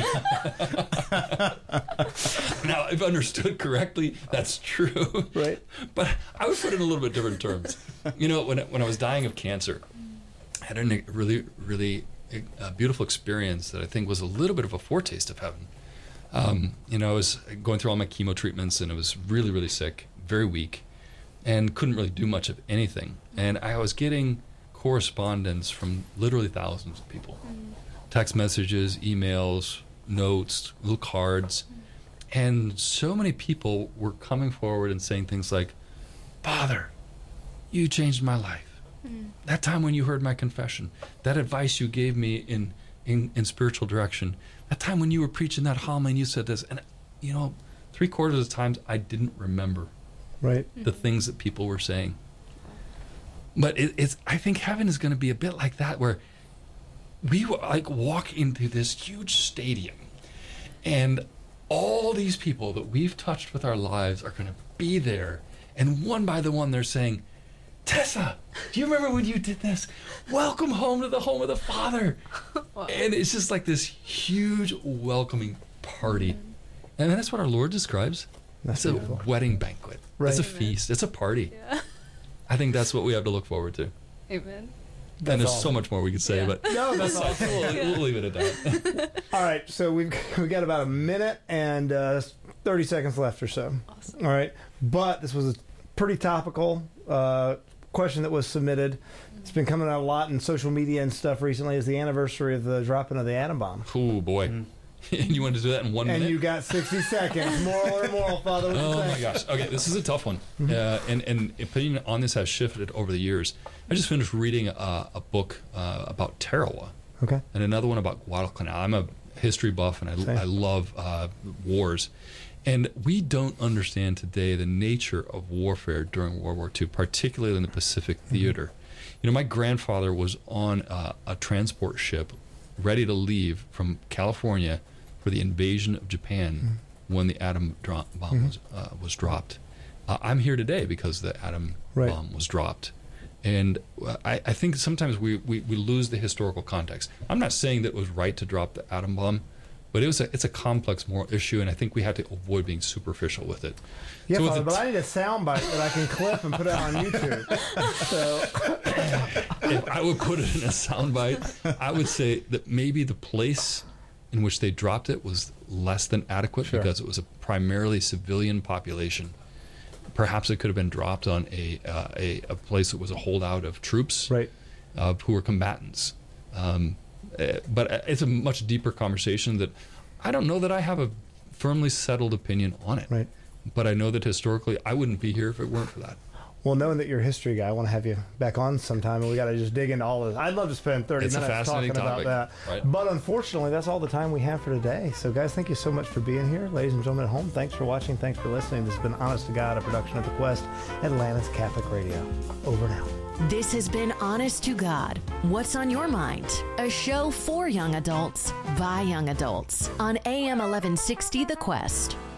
to heaven. Now, if understood correctly, that's true. Right. But I would put it in a little bit different terms. You know, when, when I was dying of cancer, I had a really, really a beautiful experience that I think was a little bit of a foretaste of heaven. Um, you know, I was going through all my chemo treatments, and I was really, really sick, very weak, and couldn't really do much of anything. And I was getting correspondence from literally thousands of people. Mm. Text messages, emails, notes, little cards. And so many people were coming forward and saying things like, Father, you changed my life. Mm. That time when you heard my confession, that advice you gave me in, in, in spiritual direction, that time when you were preaching that homily and you said this, and you know, three quarters of the times I didn't remember right the things that people were saying. But it, it's I think heaven is going to be a bit like that, where we like walk into this huge stadium, and all these people that we've touched with our lives are going to be there, and one by the one they're saying, Tessa, do you remember when you did this? Welcome home to the home of the Father. Wow. And it's just like this huge welcoming party. Mm-hmm. And that's what our Lord describes. That's it's beautiful. A wedding banquet. Right. It's a feast. It's a party. Yeah. I think that's what we have to look forward to. Amen. That's and there's awesome. So much more we could say, yeah. but no, that's awesome. we'll, we'll leave it at that. All right, so we've we got about a minute and uh, thirty seconds left or so. Awesome. All right, but this was a pretty topical uh, question that was submitted. It's been coming out a lot in social media and stuff recently. Is the anniversary of the dropping of the atom bomb. Oh boy. Mm. And you wanted to do that in one and minute? And you got sixty seconds. Moral or moral, Father? What oh, you my gosh. Okay, this is a tough one. Mm-hmm. Uh, and, and opinion on this has shifted over the years. I just finished reading a, a book uh, about Tarawa. Okay. And another one about Guadalcanal. I'm a history buff, and I, I love uh, wars. And we don't understand today the nature of warfare during World War Two, particularly in the Pacific Theater. Mm-hmm. You know, my grandfather was on uh, a transport ship ready to leave from California for the invasion of Japan mm-hmm. when the atom dro- bomb mm-hmm. was, uh, was dropped. Uh, I'm here today because the atom right. bomb was dropped. And uh, I, I think sometimes we, we, we lose the historical context. I'm not saying that it was right to drop the atom bomb, but it was a, it's a complex moral issue, and I think we have to avoid being superficial with it. Yeah, so Father, with but I need a soundbite that I can clip and put it on YouTube. So, if I would put it in a soundbite, I would say that maybe the place in which they dropped it was less than adequate sure. because it was a primarily civilian population. Perhaps it could have been dropped on a uh, a, a place that was a holdout of troops right. uh, who were combatants. Um, uh, but it's a much deeper conversation that I don't know that I have a firmly settled opinion on it. Right. But I know that historically I wouldn't be here if it weren't for that. Well, knowing that you're a history guy, I want to have you back on sometime, and we got to just dig into all of this. I'd love to spend thirty it's minutes a fascinating talking topic, about that. Right? But unfortunately, that's all the time we have for today. So, guys, thank you so much for being here. Ladies and gentlemen at home, thanks for watching. Thanks for listening. This has been Honest to God, a production of The Quest, Atlanta's Catholic Radio. Over now. This has been Honest to God. What's on your mind? A show for young adults by young adults on A M eleven sixty The Quest.